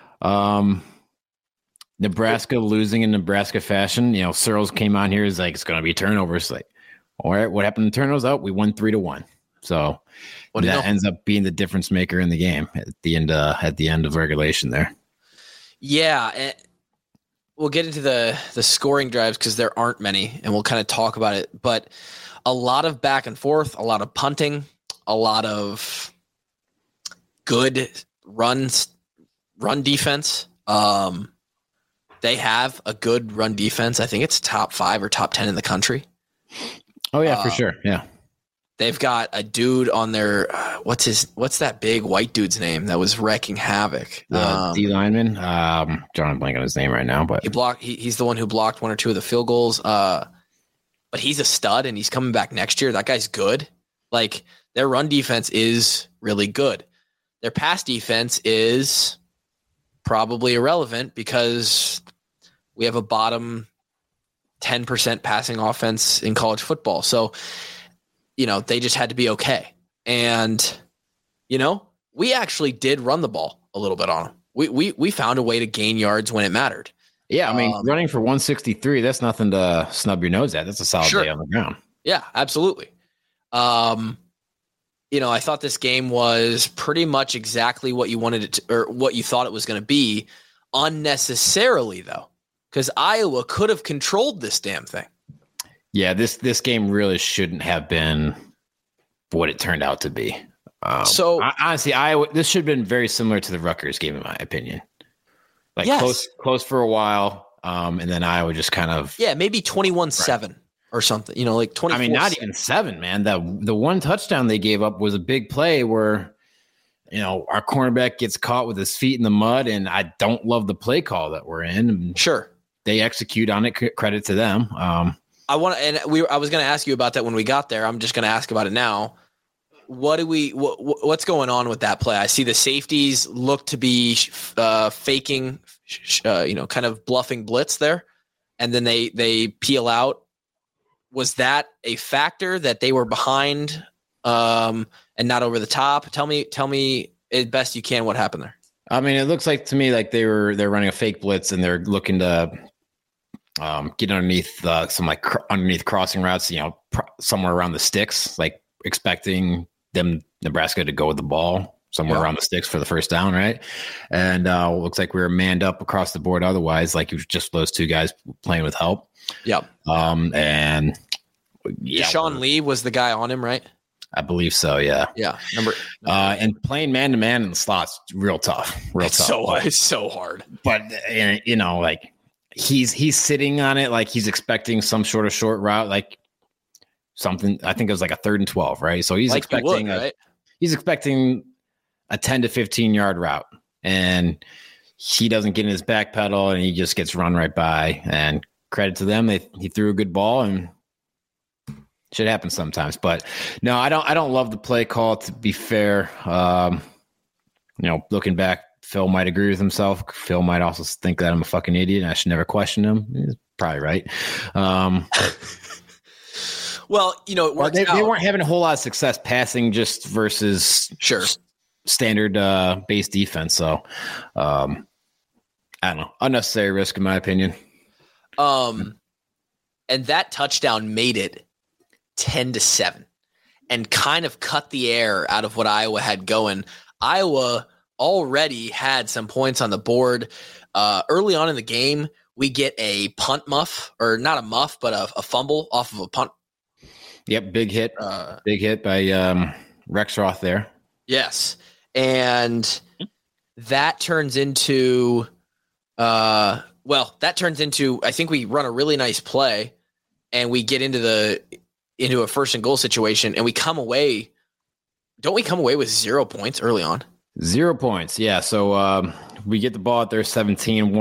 Nebraska losing in Nebraska fashion. Searles came on here. He's like, it's going to be turnovers. Like, all right, what happened to turnovers? We won 3-1. So that ends up being the difference maker in the game at the end of regulation there. Yeah. And we'll get into the scoring drives because there aren't many, and we'll kind of talk about it. But a lot of back and forth, a lot of punting, a lot of good run defense. They have a good run defense. I think it's top 5 or top 10 in the country. Oh yeah, for sure. Yeah. They've got a dude on their what's that big white dude's name that was wrecking havoc? D lineman. Drawing a blank on his name right now, but he's the one who blocked one or two of the field goals. But he's a stud, and he's coming back next year. That guy's good. Like, their run defense is really good. Their pass defense is probably irrelevant because we have a bottom 10% passing offense in college football. So, they just had to be okay. And, we actually did run the ball a little bit on them. We found a way to gain yards when it mattered. Yeah, I mean, running for 163, that's nothing to snub your nose at. That's a solid day on the ground. Yeah, absolutely. I thought this game was pretty much exactly what you wanted it to, or what you thought it was going to be, unnecessarily, though, because Iowa could have controlled this damn thing. Yeah, this game really shouldn't have been what it turned out to be. Honestly, Iowa, this should have been very similar to the Rutgers game, in my opinion. Like, yes. close for a while, and then Iowa just kind of maybe 21-7 or something. Like 24. I mean, not even 7, man. The one touchdown they gave up was a big play where our cornerback gets caught with his feet in the mud, and I don't love the play call that we're in. Sure, they execute on it. Credit to them. I was going to ask you about that when we got there. I'm just going to ask about it now. What's going on with that play? I see the safeties look to be faking, kind of bluffing blitz there, and then they peel out. Was that a factor that they were behind and not over the top? Tell me as best you can what happened there. I mean, it looks like to me like they're running a fake blitz and they're looking to get underneath underneath crossing routes, somewhere around the sticks, like expecting Nebraska to go with the ball somewhere around the sticks for the first down, right? And looks like we were manned up across the board. Otherwise, like it was just those two guys playing with help. Yep. And Deshaun Lee was the guy on him, right? I believe so. Yeah. Yeah. And playing man to man in the slots, real tough. It's so hard. But like he's sitting on it, like he's expecting some sort of short route, like something. I think it was like a 3rd and 12, right? So he's expecting he's expecting a 10 to 15 yard route, and he doesn't get in his back pedal, and he just gets run right by. And credit to them, he threw a good ball, and shit happens sometimes. But no, I don't love the play call, to be fair. Looking back, Phil might agree with himself. Phil might also think that I'm a fucking idiot and I should never question him. He's probably right. Well, it works out. They weren't having a whole lot of success passing just versus standard base defense. So I don't know. Unnecessary risk, in my opinion. And that touchdown made it 10-7 and kind of cut the air out of what Iowa had going. Iowa already had some points on the board. Early on in the game, we get a punt muff, or not a muff, but a fumble off of a punt. Yep, big hit. Big hit by Rexroth there. Yes. And that turns into I think we run a really nice play and we get into a 1st and goal situation, and we come away. Don't we come away with 0 points early on? 0 points. Yeah. So we get the ball at their 17,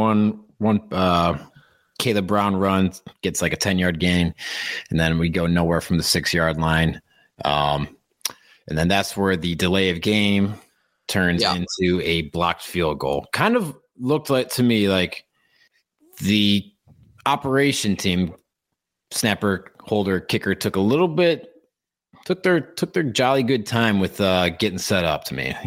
Caleb Brown runs, gets like a 10-yard gain, and then we go nowhere from the 6-yard line. And then that's where the delay of game turns into a blocked field goal. Kind of looked like to me like the operation team, snapper, holder, kicker, took their jolly good time with getting set up to me.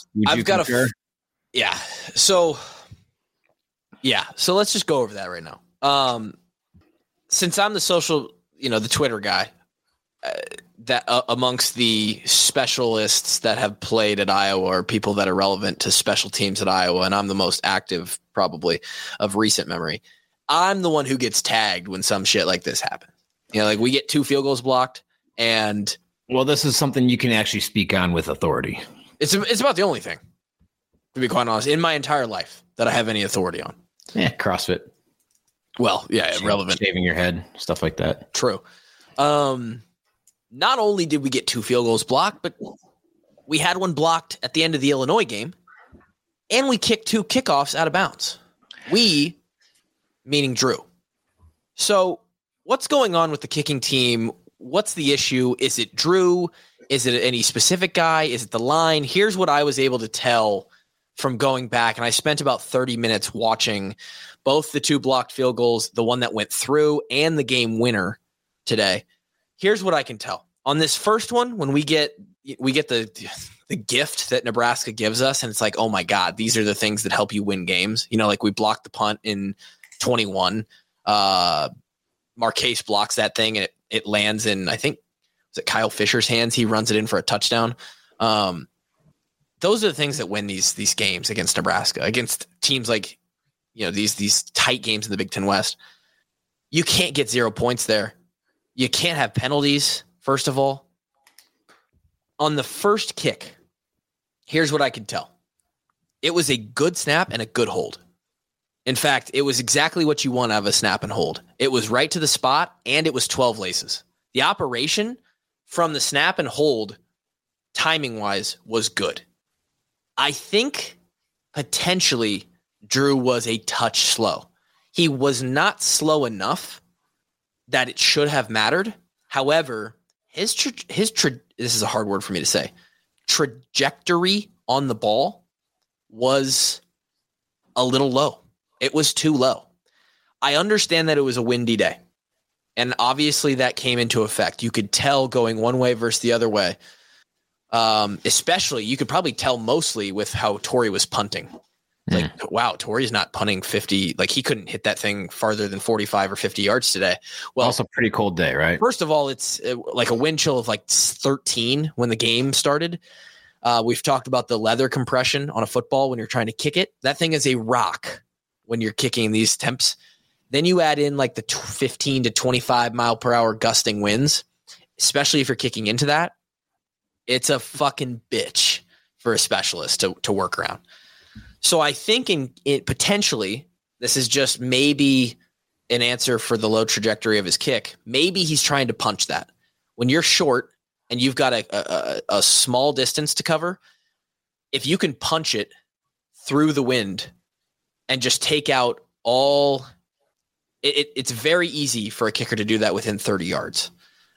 So let's just go over that right now. Since I'm the social, the Twitter guy, that amongst the specialists that have played at Iowa or people that are relevant to special teams at Iowa, and I'm the most active probably of recent memory, I'm the one who gets tagged when some shit like this happens. Like we get 2 field goals blocked, and well, this is something you can actually speak on with authority. It's about the only thing, to be quite honest, in my entire life that I have any authority on. Yeah, CrossFit. Well, yeah, relevant. Shaving your head, stuff like that. True. not only did we get 2 field goals blocked, but we had one blocked at the end of the Illinois game, and we kicked 2 kickoffs out of bounds. We, meaning Drew. So what's going on with the kicking team? What's the issue? Is it Drew? Is it any specific guy? Is it the line? Here's what I was able to tell from going back, and I spent about 30 minutes watching both the 2 blocked field goals, the one that went through and the game winner today. Here's what I can tell. On this first one, when we get the gift that Nebraska gives us, and it's like, oh my God, these are the things that help you win games. Like we blocked the punt in 21. Marquese blocks that thing, and it lands in, I think, was it Kyle Fisher's hands? He runs it in for a touchdown. Those are the things that win these games against Nebraska, against teams like, these tight games in the Big Ten West. You can't get 0 points there. You can't have penalties, first of all. On the first kick, here's what I can tell. It was a good snap and a good hold. In fact, it was exactly what you want out of a snap and hold. It was right to the spot, and it was 12 laces. The operation from the snap and hold, timing-wise, was good. I think potentially Drew was a touch slow. He was not slow enough that it should have mattered. However, his this is a hard word for me to say, trajectory on the ball was a little low. It was too low. I understand that it was a windy day, and obviously that came into effect. You could tell going one way versus the other way. Especially, you could probably tell mostly with how Torrey was punting. Like, wow, Torrey's not punting 50. Like, he couldn't hit that thing farther than 45 or 50 yards today. Well, also pretty cold day, right? First of all, it's like a wind chill of like 13 when the game started. We've talked about the leather compression on a football when you're trying to kick it. That thing is a rock when you're kicking these temps. Then you add in like the 15 to 25 mile per hour gusting winds, especially if you're kicking into that. It's a fucking bitch for a specialist to work around. So I think potentially this is just maybe an answer for the low trajectory of his kick. Maybe he's trying to punch that. When you're short and you've got a small distance to cover, if you can punch it through the wind and just take out all it's very easy for a kicker to do that within 30 yards.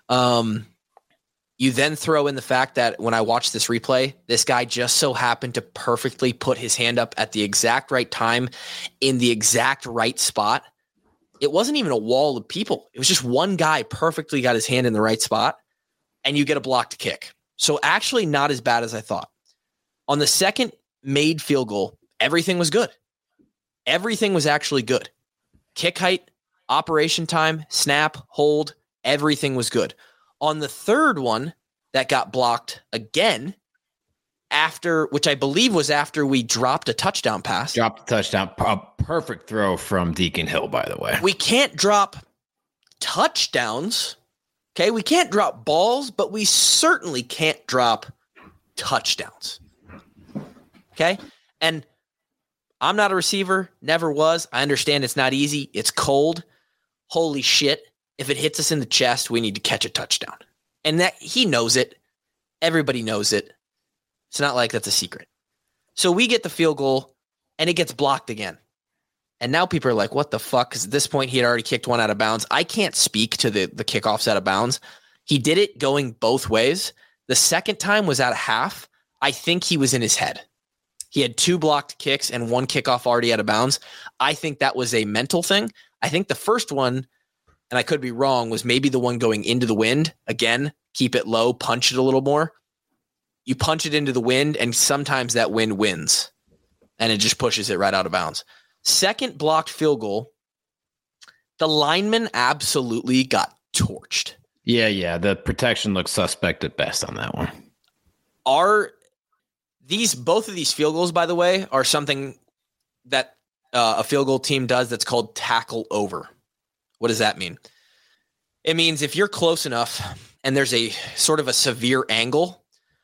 You then throw in the fact that when I watched this replay, this guy just so happened to perfectly put his hand up at the exact right time in the exact right spot. It wasn't even a wall of people. It was just one guy perfectly got his hand in the right spot, and you get a blocked kick. So actually not as bad as I thought. On the second made field goal, everything was good. Everything was actually good. Kick height, operation time, snap, hold, everything was good. On the third one that got blocked again, which I believe was after we dropped a touchdown pass. Dropped a touchdown. A perfect throw from Deacon Hill, by the way. We can't drop touchdowns. Okay, we can't drop balls, but we certainly can't drop touchdowns. Okay, and I'm not a receiver, never was. I understand it's not easy. It's cold. Holy shit. If it hits us in the chest, we need to catch a touchdown. And that he knows it. Everybody knows it. It's not like that's a secret. So we get the field goal, and it gets blocked again. And now people are like, what the fuck? Because at this point, he had already kicked one out of bounds. I can't speak to the kickoffs out of bounds. He did it going both ways. The second time was out of half. I think he was in his head. He had 2 blocked kicks and 1 kickoff already out of bounds. I think that was a mental thing. I think the first one, and I could be wrong, was maybe the one going into the wind. Again, keep it low, punch it a little more. You punch it into the wind, and sometimes that wind wins, and it just pushes it right out of bounds. Second blocked field goal, the lineman absolutely got torched. Yeah. The protection looks suspect at best on that one. Both of these field goals, by the way, are something that a field goal team does that's called tackle over. What does that mean? It means if you're close enough and there's a sort of a severe angle,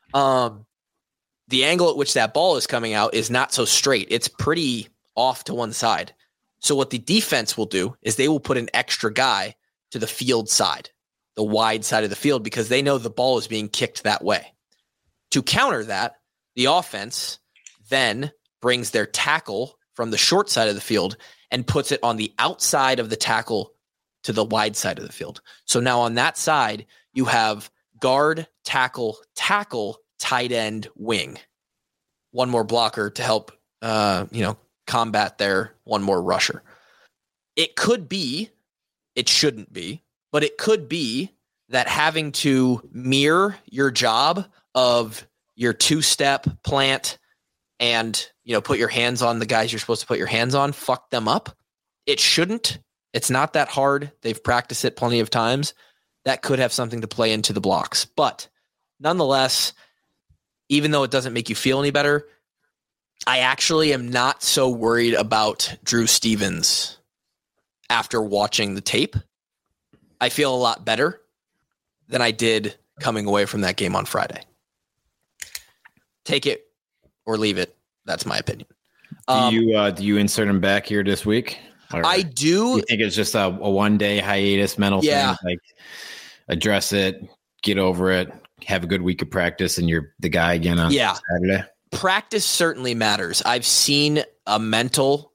the angle at which that ball is coming out is not so straight. It's pretty off to one side. So what the defense will do is they will put an extra guy to the field side. the wide side of the field because they know the ball is being kicked that way. To counter that, the offense then brings their tackle from the short side of the field and puts it on the outside of the tackle to the wide side of the field. So now on that side, you have guard, tackle, tight end, wing. One more blocker to help, combat their one more rusher. It could be, it shouldn't be, but it could be that having to mirror your job of your two-step plant and, put your hands on the guys you're supposed to put your hands on, fuck them up. It shouldn't. It's not that hard. They've practiced it plenty of times. That could have something to play into the blocks. But nonetheless, even though it doesn't make you feel any better, I actually am not so worried about Drew Stevens after watching the tape. I feel a lot better than I did coming away from that game on Friday. Take it or leave it. That's my opinion. Do you insert him back here this week? Or I do. You think it's just a one-day hiatus mental thing? Like address it, get over it, have a good week of practice, and you're the guy again on Saturday? Practice certainly matters. I've seen a mental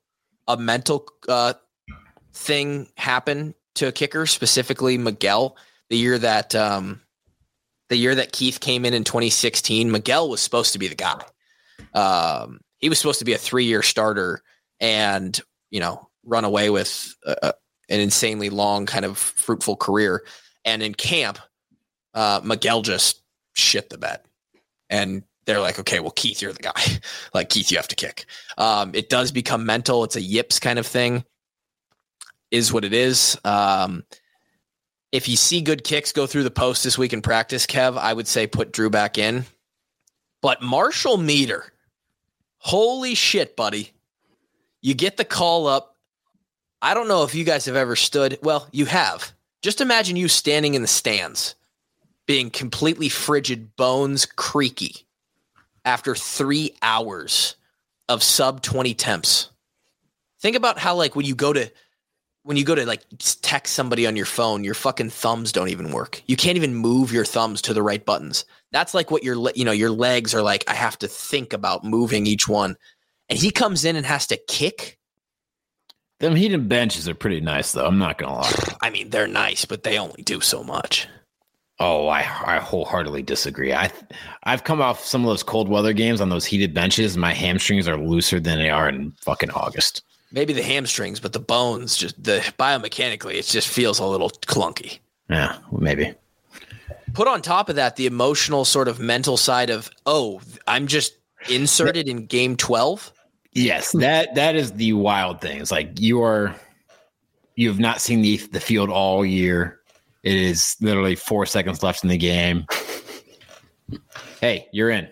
thing happen to a kicker, specifically Miguel. The year that Keith came in 2016, Miguel was supposed to be the guy. He was supposed to be a 3-year starter and, run away with an insanely long kind of fruitful career. And in camp, Miguel just shit the bed. And they're like, okay, well, Keith, you're the guy. Like, Keith, you have to kick. It does become mental. It's a yips kind of thing, is what it is. If you see good kicks go through the post this week in practice, Kev, I would say put Drew back in. But Marshall Meter, holy shit, buddy. You get the call up. I don't know if you guys have ever stood. Well, you have. Just imagine you standing in the stands, being completely frigid, bones creaky, after 3 hours of sub 20 temps. Think about how, like, when you go to like text somebody on your phone, your fucking thumbs don't even work. You can't even move your thumbs to the right buttons. That's like what your legs are like. I have to think about moving each one. And he comes in and has to kick. Them heated benches are pretty nice, though. I'm not going to lie. I mean, they're nice, but they only do so much. Oh, I wholeheartedly disagree. I've come off some of those cold weather games on those heated benches. My hamstrings are looser than they are in fucking August. Maybe the hamstrings, but the bones, just the biomechanically, it just feels a little clunky. Yeah, maybe. Put on top of that the emotional sort of mental side of, I'm just inserted in game 12. Yes, that is the wild thing. It's like you have not seen the field all year. It is literally 4 seconds left in the game. Hey, you're in.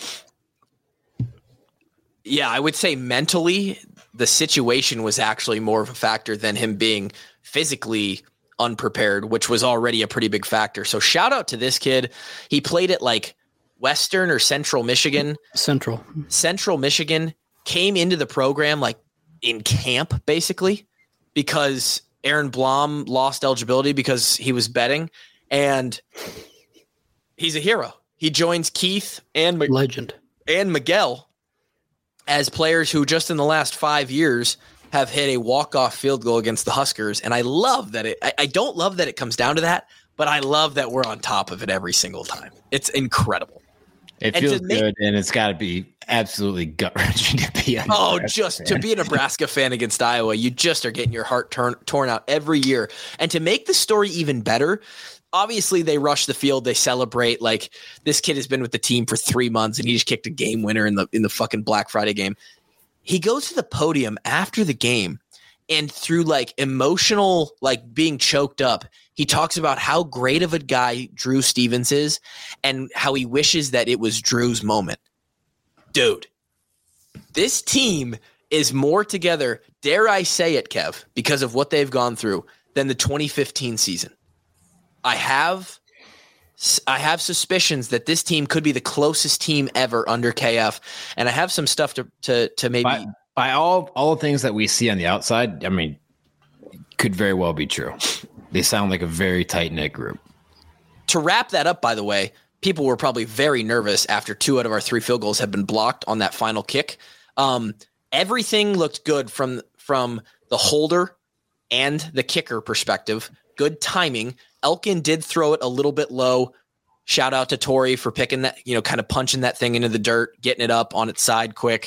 Yeah, I would say mentally, the situation was actually more of a factor than him being physically unprepared, which was already a pretty big factor. So shout out to this kid. He played at like Western or Central Michigan. Central Michigan, came into the program like in camp basically because Aaron Blom lost eligibility because he was betting, and he's a hero. He joins Keith and legend and Miguel as players who just in the last 5 years have hit a walk-off field goal against the Huskers. And I love that I don't love that it comes down to that, but I love that we're on top of it every single time. It's incredible. It feels good, and it's got to be absolutely gut-wrenching to be to be a Nebraska fan against Iowa. You just are getting your heart torn out every year. And to make the story even better, obviously they rush the field, they celebrate like this kid has been with the team for 3 months and he just kicked a game winner in the fucking Black Friday game. He goes to the podium after the game, and through like emotional, like being choked up, he talks about how great of a guy Drew Stevens is and how he wishes that it was Drew's moment. Dude, this team is more together, dare I say it, Kev, because of what they've gone through, than the 2015 season. I have suspicions that this team could be the closest team ever under KF, and I have some stuff to maybe by all the things that we see on the outside. I mean, could very well be true. They sound like a very tight-knit group. To wrap that up, by the way, people were probably very nervous after 2 out of our 3 field goals had been blocked on that final kick. Everything looked good from the holder and the kicker perspective. Good timing. Elkin did throw it a little bit low. Shout out to Torrey for picking that, kind of punching that thing into the dirt, getting it up on its side quick.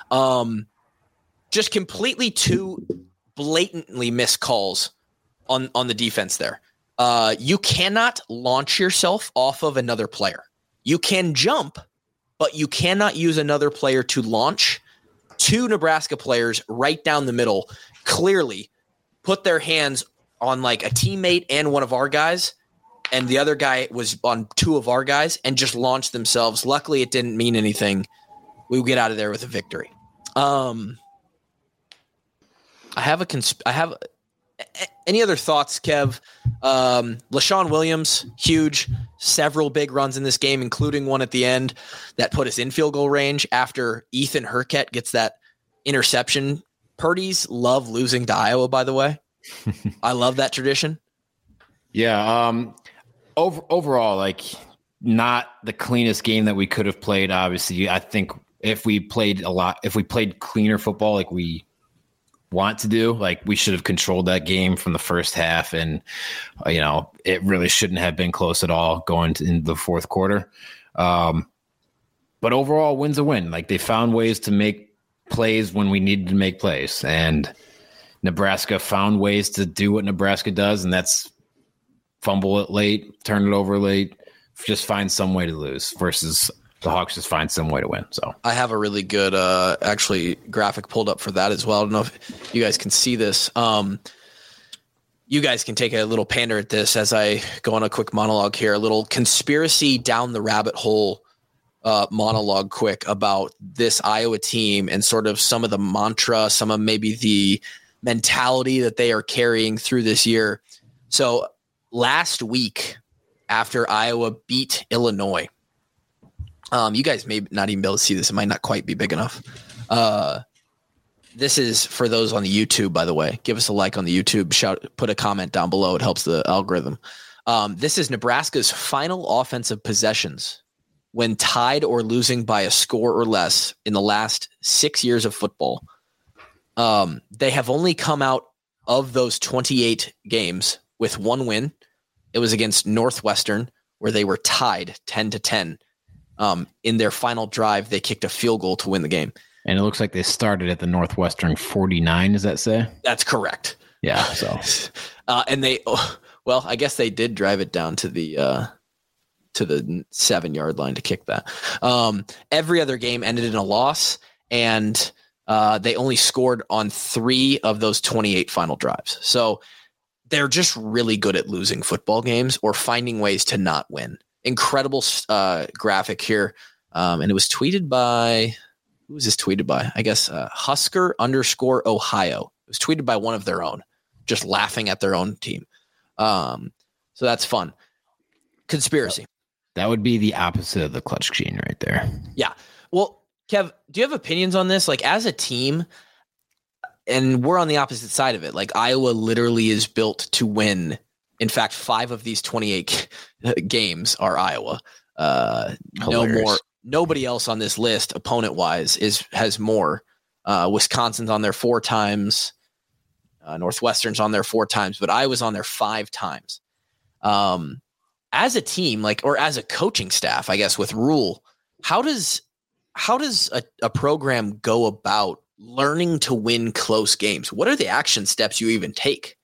Just completely 2 blatantly missed calls on the defense there. You cannot launch yourself off of another player. You can jump, but you cannot use another player to launch. 2 Nebraska players right down the middle clearly put their hands on like a teammate and one of our guys, and the other guy was on 2 of our guys and just launched themselves. Luckily, it didn't mean anything. We will get out of there with a victory. I have any other thoughts, Kev? LaShawn Williams, huge, several big runs in this game, including one at the end that put us in field goal range after Ethan Herket gets that interception. Purdy's love losing to Iowa, by the way. I love that tradition. Yeah. Overall, like, not the cleanest game that we could have played. Obviously, I think if we played cleaner football, like we want to do, like, we should have controlled that game from the first half, and it really shouldn't have been close at all going into the fourth quarter. But overall, win's a win. Like, they found ways to make plays when we needed to make plays, and Nebraska found ways to do what Nebraska does, and that's fumble it late, turn it over late, just find some way to lose, versus the Hawks just find some way to win. So I have a really good actually graphic pulled up for that as well. I don't know if you guys can see this. You guys can take a little pander at this as I go on a quick monologue here, a little conspiracy down the rabbit hole monologue quick about this Iowa team and sort of some of the mantra, some of maybe the mentality that they are carrying through this year. So last week, after Iowa beat Illinois, you guys may not even be able to see this. It might not quite be big enough. This is for those on the YouTube, by the way. Give us a like on the YouTube. Put a comment down below. It helps the algorithm. This is Nebraska's final offensive possessions when tied or losing by a score or less in the last 6 years of football. They have only come out of those 28 games with 1 win. It was against Northwestern, where they were tied 10-10. In their final drive, they kicked a field goal to win the game. And it looks like they started at the Northwestern 49. Does that say? That's correct. Yeah. So, and I guess they did drive it down to the 7-yard line to kick that. Every other game ended in a loss, and they only scored on 3 of those 28 final drives. So they're just really good at losing football games or finding ways to not win. Incredible graphic here. And it was tweeted by, who was this tweeted by? I guess Husker_Ohio. It was tweeted by one of their own, just laughing at their own team. So that's fun. Conspiracy. That would be the opposite of the clutch gene right there. Yeah. Well, Kev, do you have opinions on this? Like, as a team, and we're on the opposite side of it, like Iowa literally is built to win. In fact, 5 of these 28 games are Iowa. No more. Nobody else on this list, opponent-wise, has more. Wisconsin's on there 4 times. Northwestern's on there 4 times, but Iowa's on there 5 times. As a team, or as a coaching staff, I guess, with Rule, how does a program go about learning to win close games? What are the action steps you even take?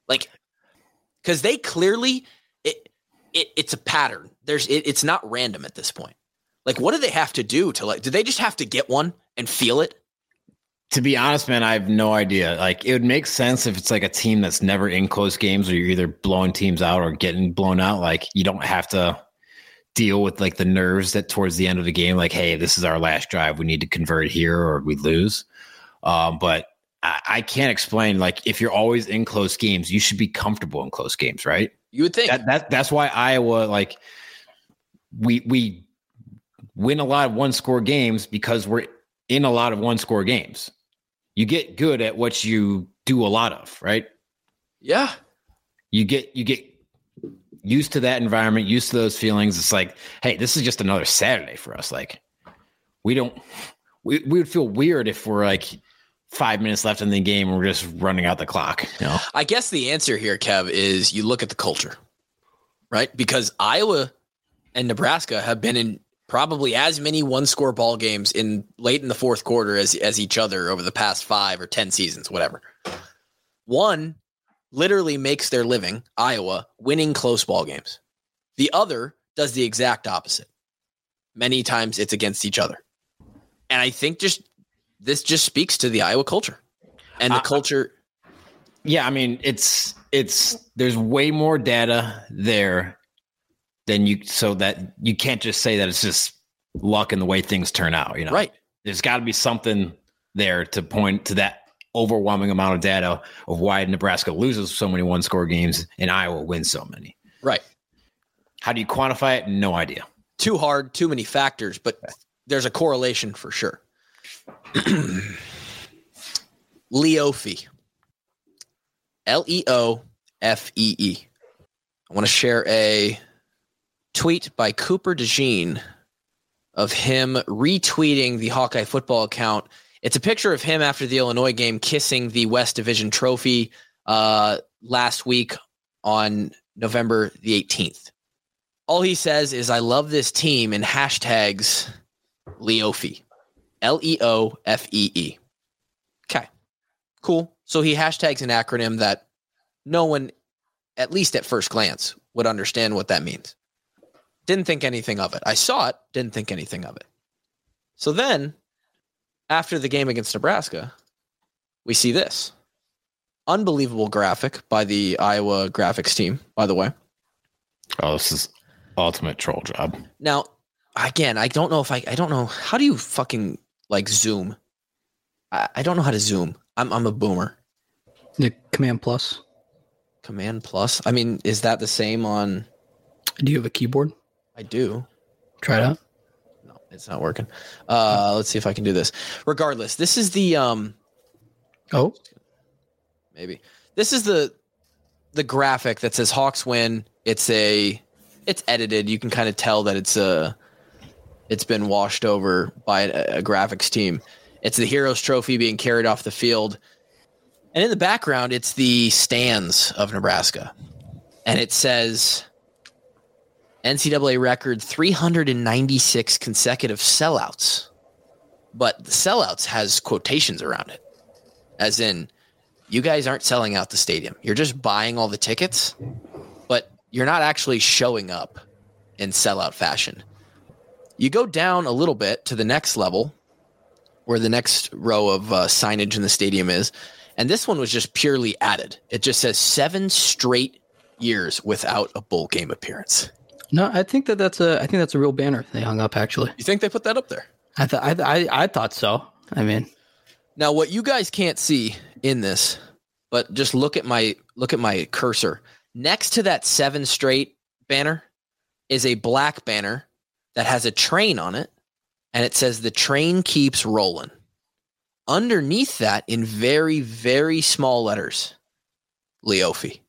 Because they clearly, it's a pattern. It's not random at this point. What do they have to do to do they just have to get one and feel it? To be honest, man, I have no idea. It would make sense if it's a team that's never in close games, or you're either blowing teams out or getting blown out. You don't have to deal with the nerves that towards the end of the game, hey, this is our last drive, we need to convert here or we lose. But I can't explain, if you're always in close games, you should be comfortable in close games, right? You would think that's why Iowa, we win a lot of 1-score games, because we're in a lot of 1-score games. You get good at what you do a lot of, right? Yeah. You get used to that environment, used to those feelings. It's like, hey, this is just another Saturday for us. Like, we would feel weird if we're like 5 minutes left in the game and we're just running out the clock. You know? I guess the answer here, Kev, is you look at the culture, right? Because Iowa and Nebraska have been in probably as many one-score ball games late in the fourth quarter as each other over the past 5 or 10 seasons, whatever. One literally makes their living, Iowa, winning close ball games. The other does the exact opposite. Many times it's against each other. And I think this just speaks to the Iowa culture and the culture. Yeah, I mean, it's there's way more data there than so that you can't just say that it's just luck and the way things turn out. You know, right? There's got to be something there to point to that overwhelming amount of data of why Nebraska loses so many one-score games and Iowa wins so many. Right. How do you quantify it? No idea. Too hard, too many factors, but there's a correlation for sure. Leofee. Leofee. I want to share a tweet by Cooper DeJean of him retweeting the Hawkeye football account. It's a picture of him after the Illinois game kissing the West Division trophy last week on November the 18th. All he says is, I love this team, and hashtags Leofee. Leofee. Okay, cool. So he hashtags an acronym that no one, at least at first glance, would understand what that means. Didn't think anything of it. I saw it, didn't think anything of it. So then, after the game against Nebraska, we see this. Unbelievable graphic by the Iowa graphics team, by the way. Oh, this is ultimate troll job. Now, again, I don't know. How do you fucking like zoom? I don't know how to zoom. I'm a boomer. The Command Plus. Command Plus? I mean, is that the same on? Do you have a keyboard? I do. Try it out. No, it's not working. Let's see if I can do this. Regardless, this is the Oh, maybe this is the graphic that says Hawks win. It's edited. You can kind of tell that it's been washed over by a graphics team. It's the Heroes Trophy being carried off the field. And in the background, it's the stands of Nebraska. And it says NCAA record 396 consecutive sellouts. But the sellouts has quotations around it. As in, you guys aren't selling out the stadium. You're just buying all the tickets, but you're not actually showing up in sellout fashion. You go down a little bit to the next level, where the next row of signage in the stadium is, and this one was just purely added. It just says 7 straight years without a bowl game appearance. no, I think that's a real banner they hung up. Actually, You think they put that up there? I thought so. I mean, Now, what you guys can't see in this, but just look at my cursor. Next to that 7 straight banner is a black banner that has a train on it, and it says the train keeps rolling. Underneath that, in very, very small letters, Leofee.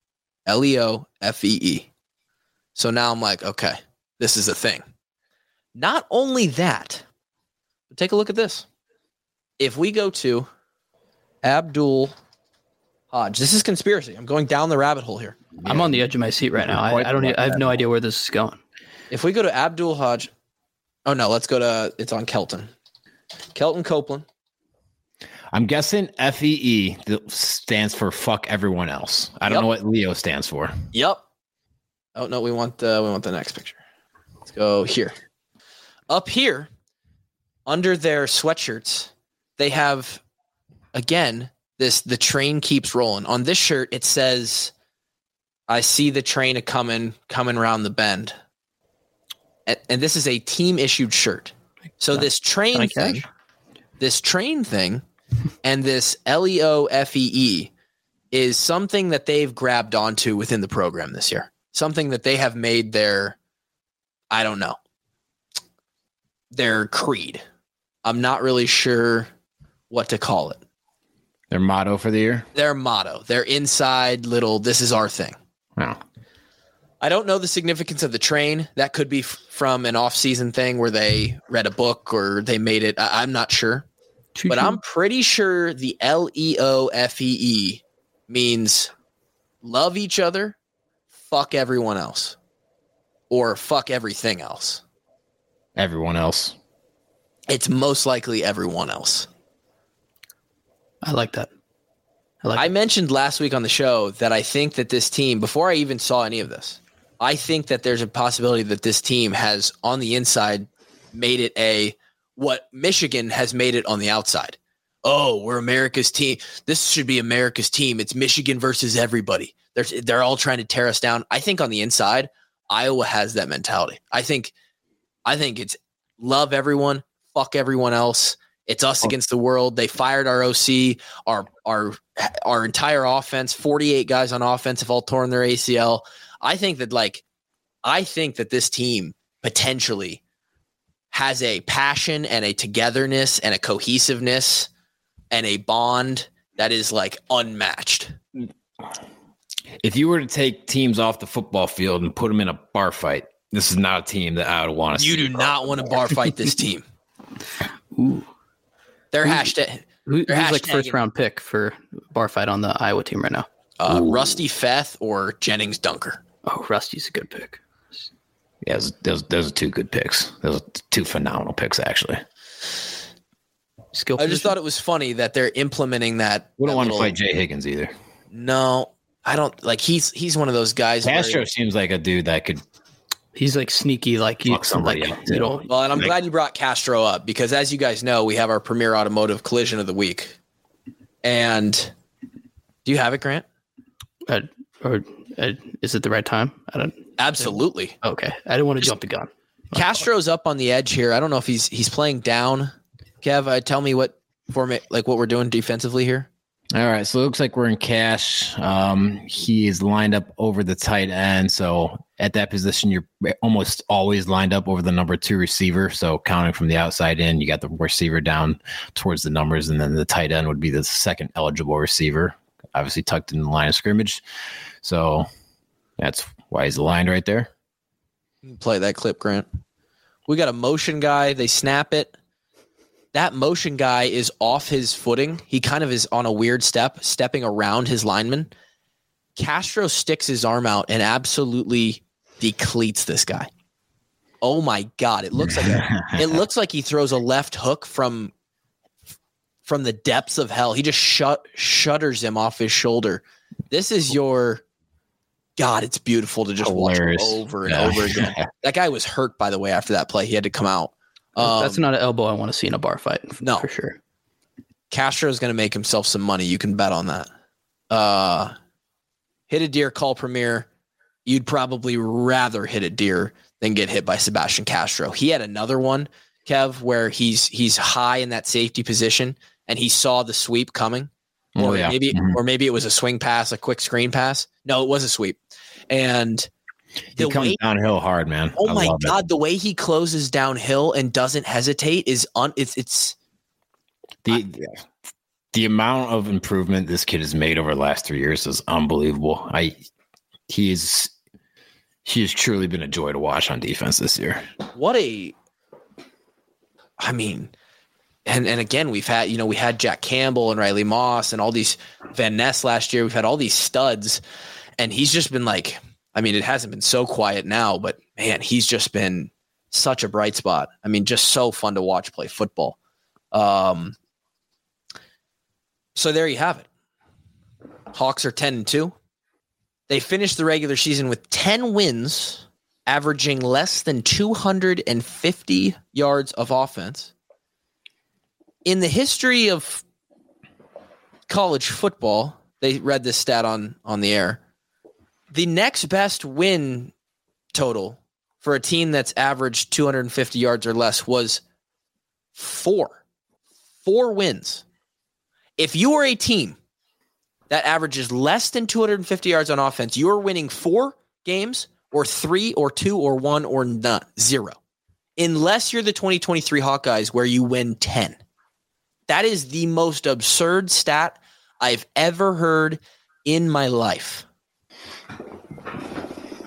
Leofee. So now I'm like, okay, this is a thing. Not only that, but take a look at this. If we go to Abdul Hodge, this is conspiracy. I'm going down the rabbit hole here. I'm on the edge of my seat right now. I have no idea where this is going. If we go to Abdul Hodge, oh no, let's go to, it's on Kelton. Kelton Copeland. I'm guessing FEE stands for fuck everyone else. I don't know what Leo stands for. Yep. Oh no, we want the next picture. Let's go here. Up here, under their sweatshirts, they have, again, the train keeps rolling. On this shirt, it says, I see the train coming around the bend. And this is a team-issued shirt. So this train thing and this Leofee is something that they've grabbed onto within the program this year. Something that they have made their, I don't know, their creed. I'm not really sure what to call it. Their motto for the year? Their motto. Their inside little, this is our thing. Wow. I don't know the significance of the train. That could be from an off-season thing where they read a book or they made it. I'm not sure. But I'm pretty sure the LEOFEE means love each other, fuck everyone else, or fuck everything else. Everyone else. It's most likely everyone else. I like that. I mentioned last week on the show that I think that this team, before I even saw any of this, I think that there's a possibility that this team has on the inside made it what Michigan has made it on the outside. Oh, we're America's team. This should be America's team. It's Michigan versus everybody. They're all trying to tear us down. I think on the inside, Iowa has that mentality. I think it's love everyone, fuck everyone else. It's us against the world. They fired our OC, our entire offense, 48 guys on offense have all torn their ACL. I think that this team potentially has a passion and a togetherness and a cohesiveness and a bond that is like unmatched. If you were to take teams off the football field and put them in a bar fight, this is not a team that I would want to see. You do not want to bar fight this team. Ooh. They're hashtag. Who's like first round pick for bar fight on the Iowa team right now? Rusty Feth or Jennings Dunker. Oh, Rusty's a good pick. Yeah, those are two good picks. Those are two phenomenal picks, actually. I just thought it was funny that they're implementing that. We don't want to fight Jay Higgins either. No, I don't like. He's one of those guys. Castro seems like a dude that could. He's like sneaky, like you. Well, and I'm glad you brought Castro up because, as you guys know, we have our premier automotive collision of the week. And do you have it, Grant? Is it the right time? I don't. Absolutely. Okay, I didn't want to jump the gun. Castro's up on the edge here. I don't know if he's playing down. Kev, tell me what format, like what we're doing defensively here. All right, so it looks like we're in cash. He is lined up over the tight end. So at that position, you're almost always lined up over the number 2 receiver. So counting from the outside in, you got the receiver down towards the numbers, and then the tight end would be the second eligible receiver, obviously tucked in the line of scrimmage. So that's why he's aligned right there. Play that clip, Grant. We got a motion guy. They snap it. That motion guy is off his footing. He kind of is on a weird stepping around his lineman. Castro sticks his arm out and absolutely decleats this guy. Oh my God. It looks like he throws a left hook from the depths of hell. He just shudders him off his shoulder. This is God, it's beautiful to just hilarious. Watch over and over again. That guy was hurt, by the way, after that play. He had to come out. That's not an elbow I want to see in a bar fight. No, for sure. Castro is going to make himself some money. You can bet on that. Hit a deer, call Premier. You'd probably rather hit a deer than get hit by Sebastian Castro. He had another one, Kev, where he's high in that safety position and he saw the sweep coming. Or maybe it was a swing pass, a quick screen pass. No, it was a sweep. And he comes downhill hard, man. Oh my God, the way he closes downhill and doesn't hesitate is it's the amount of improvement this kid has made over the last 3 years is unbelievable. He has truly been a joy to watch on defense this year. And again, we had Jack Campbell and Riley Moss and all these Van Ness last year. We've had all these studs, and he's just been like, it hasn't been so quiet now, but man, he's just been such a bright spot. Just so fun to watch play football. So there you have it. Hawks are 10-2. They finished the regular season with 10 wins, averaging less than 250 yards of offense. In the history of college football, they read this stat on the air. The next best win total for a team that's averaged 250 yards or less was 4. 4 wins. If you are a team that averages less than 250 yards on offense, you're winning 4 games or 3 or 2 or 1 or not 0. Unless you're the 2023 Hawkeyes where you win 10. That is the most absurd stat I've ever heard in my life.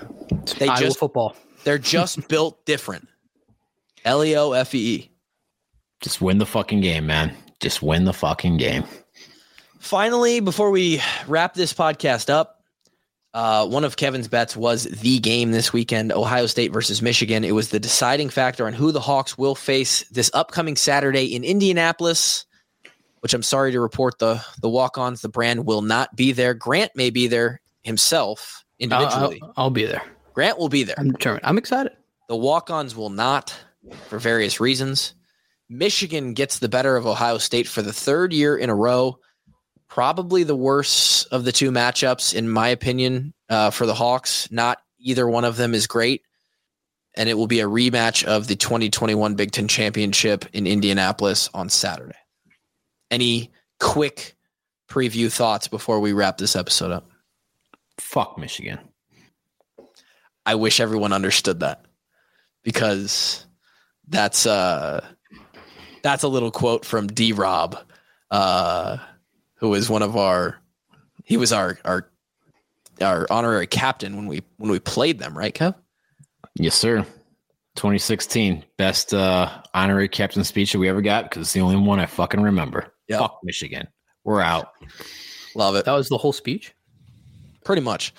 Iowa football. They're just built different. Leofee. Just win the fucking game, man. Just win the fucking game. Finally, before we wrap this podcast up, one of Kevin's bets was the game this weekend, Ohio State versus Michigan. It was the deciding factor on who the Hawks will face this upcoming Saturday in Indianapolis, which I'm sorry to report the walk-ons, the brand will not be there. Grant may be there himself individually. I'll be there. Grant will be there. I'm determined. I'm excited. The walk-ons will not, for various reasons. Michigan gets the better of Ohio State for the third year in a row. Probably the worst of the two matchups, in my opinion, for the Hawks. Not either one of them is great. And it will be a rematch of the 2021 Big Ten Championship in Indianapolis on Saturday. Any quick preview thoughts before we wrap this episode up? Fuck Michigan. I wish everyone understood that, because that's a little quote from D-Rob, who is one of our honorary captain when we played them, right, Kev? Yes, sir. 2016, best honorary captain speech that we ever got, because it's the only one I fucking remember. Yep. Fuck Michigan. We're out. Love it. That was the whole speech? Pretty much.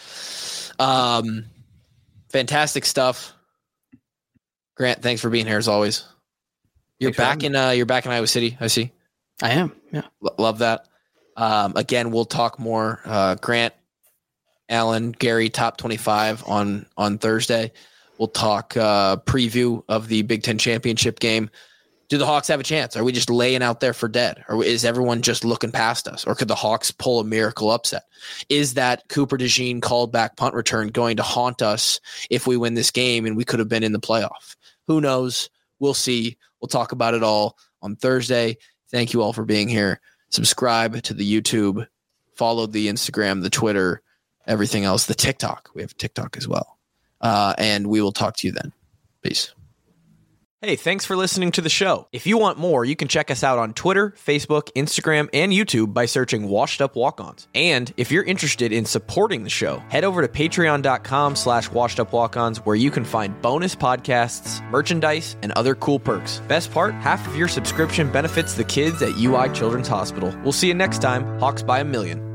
Fantastic stuff. Grant, thanks for being here as always. You're back in Iowa City, I see. I am. Yeah. Love that. Again, we'll talk more. Grant, Alan, Gary, top 25 on Thursday. We'll talk preview of the Big Ten Championship game. Do the Hawks have a chance? Are we just laying out there for dead? Or is everyone just looking past us? Or could the Hawks pull a miracle upset? Is that Cooper DeJean called back punt return going to haunt us if we win this game and we could have been in the playoff? Who knows? We'll see. We'll talk about it all on Thursday. Thank you all for being here. Subscribe to the YouTube. Follow the Instagram, the Twitter, everything else, the TikTok. We have TikTok as well. And we will talk to you then. Peace. Hey, thanks for listening to the show. If you want more, you can check us out on Twitter, Facebook, Instagram, and YouTube by searching Washed Up Walk-Ons. And if you're interested in supporting the show, head over to patreon.com/washedupwalk-ons, where you can find bonus podcasts, merchandise, and other cool perks. Best part, half of your subscription benefits the kids at UI Children's Hospital. We'll see you next time. Hawks by a million.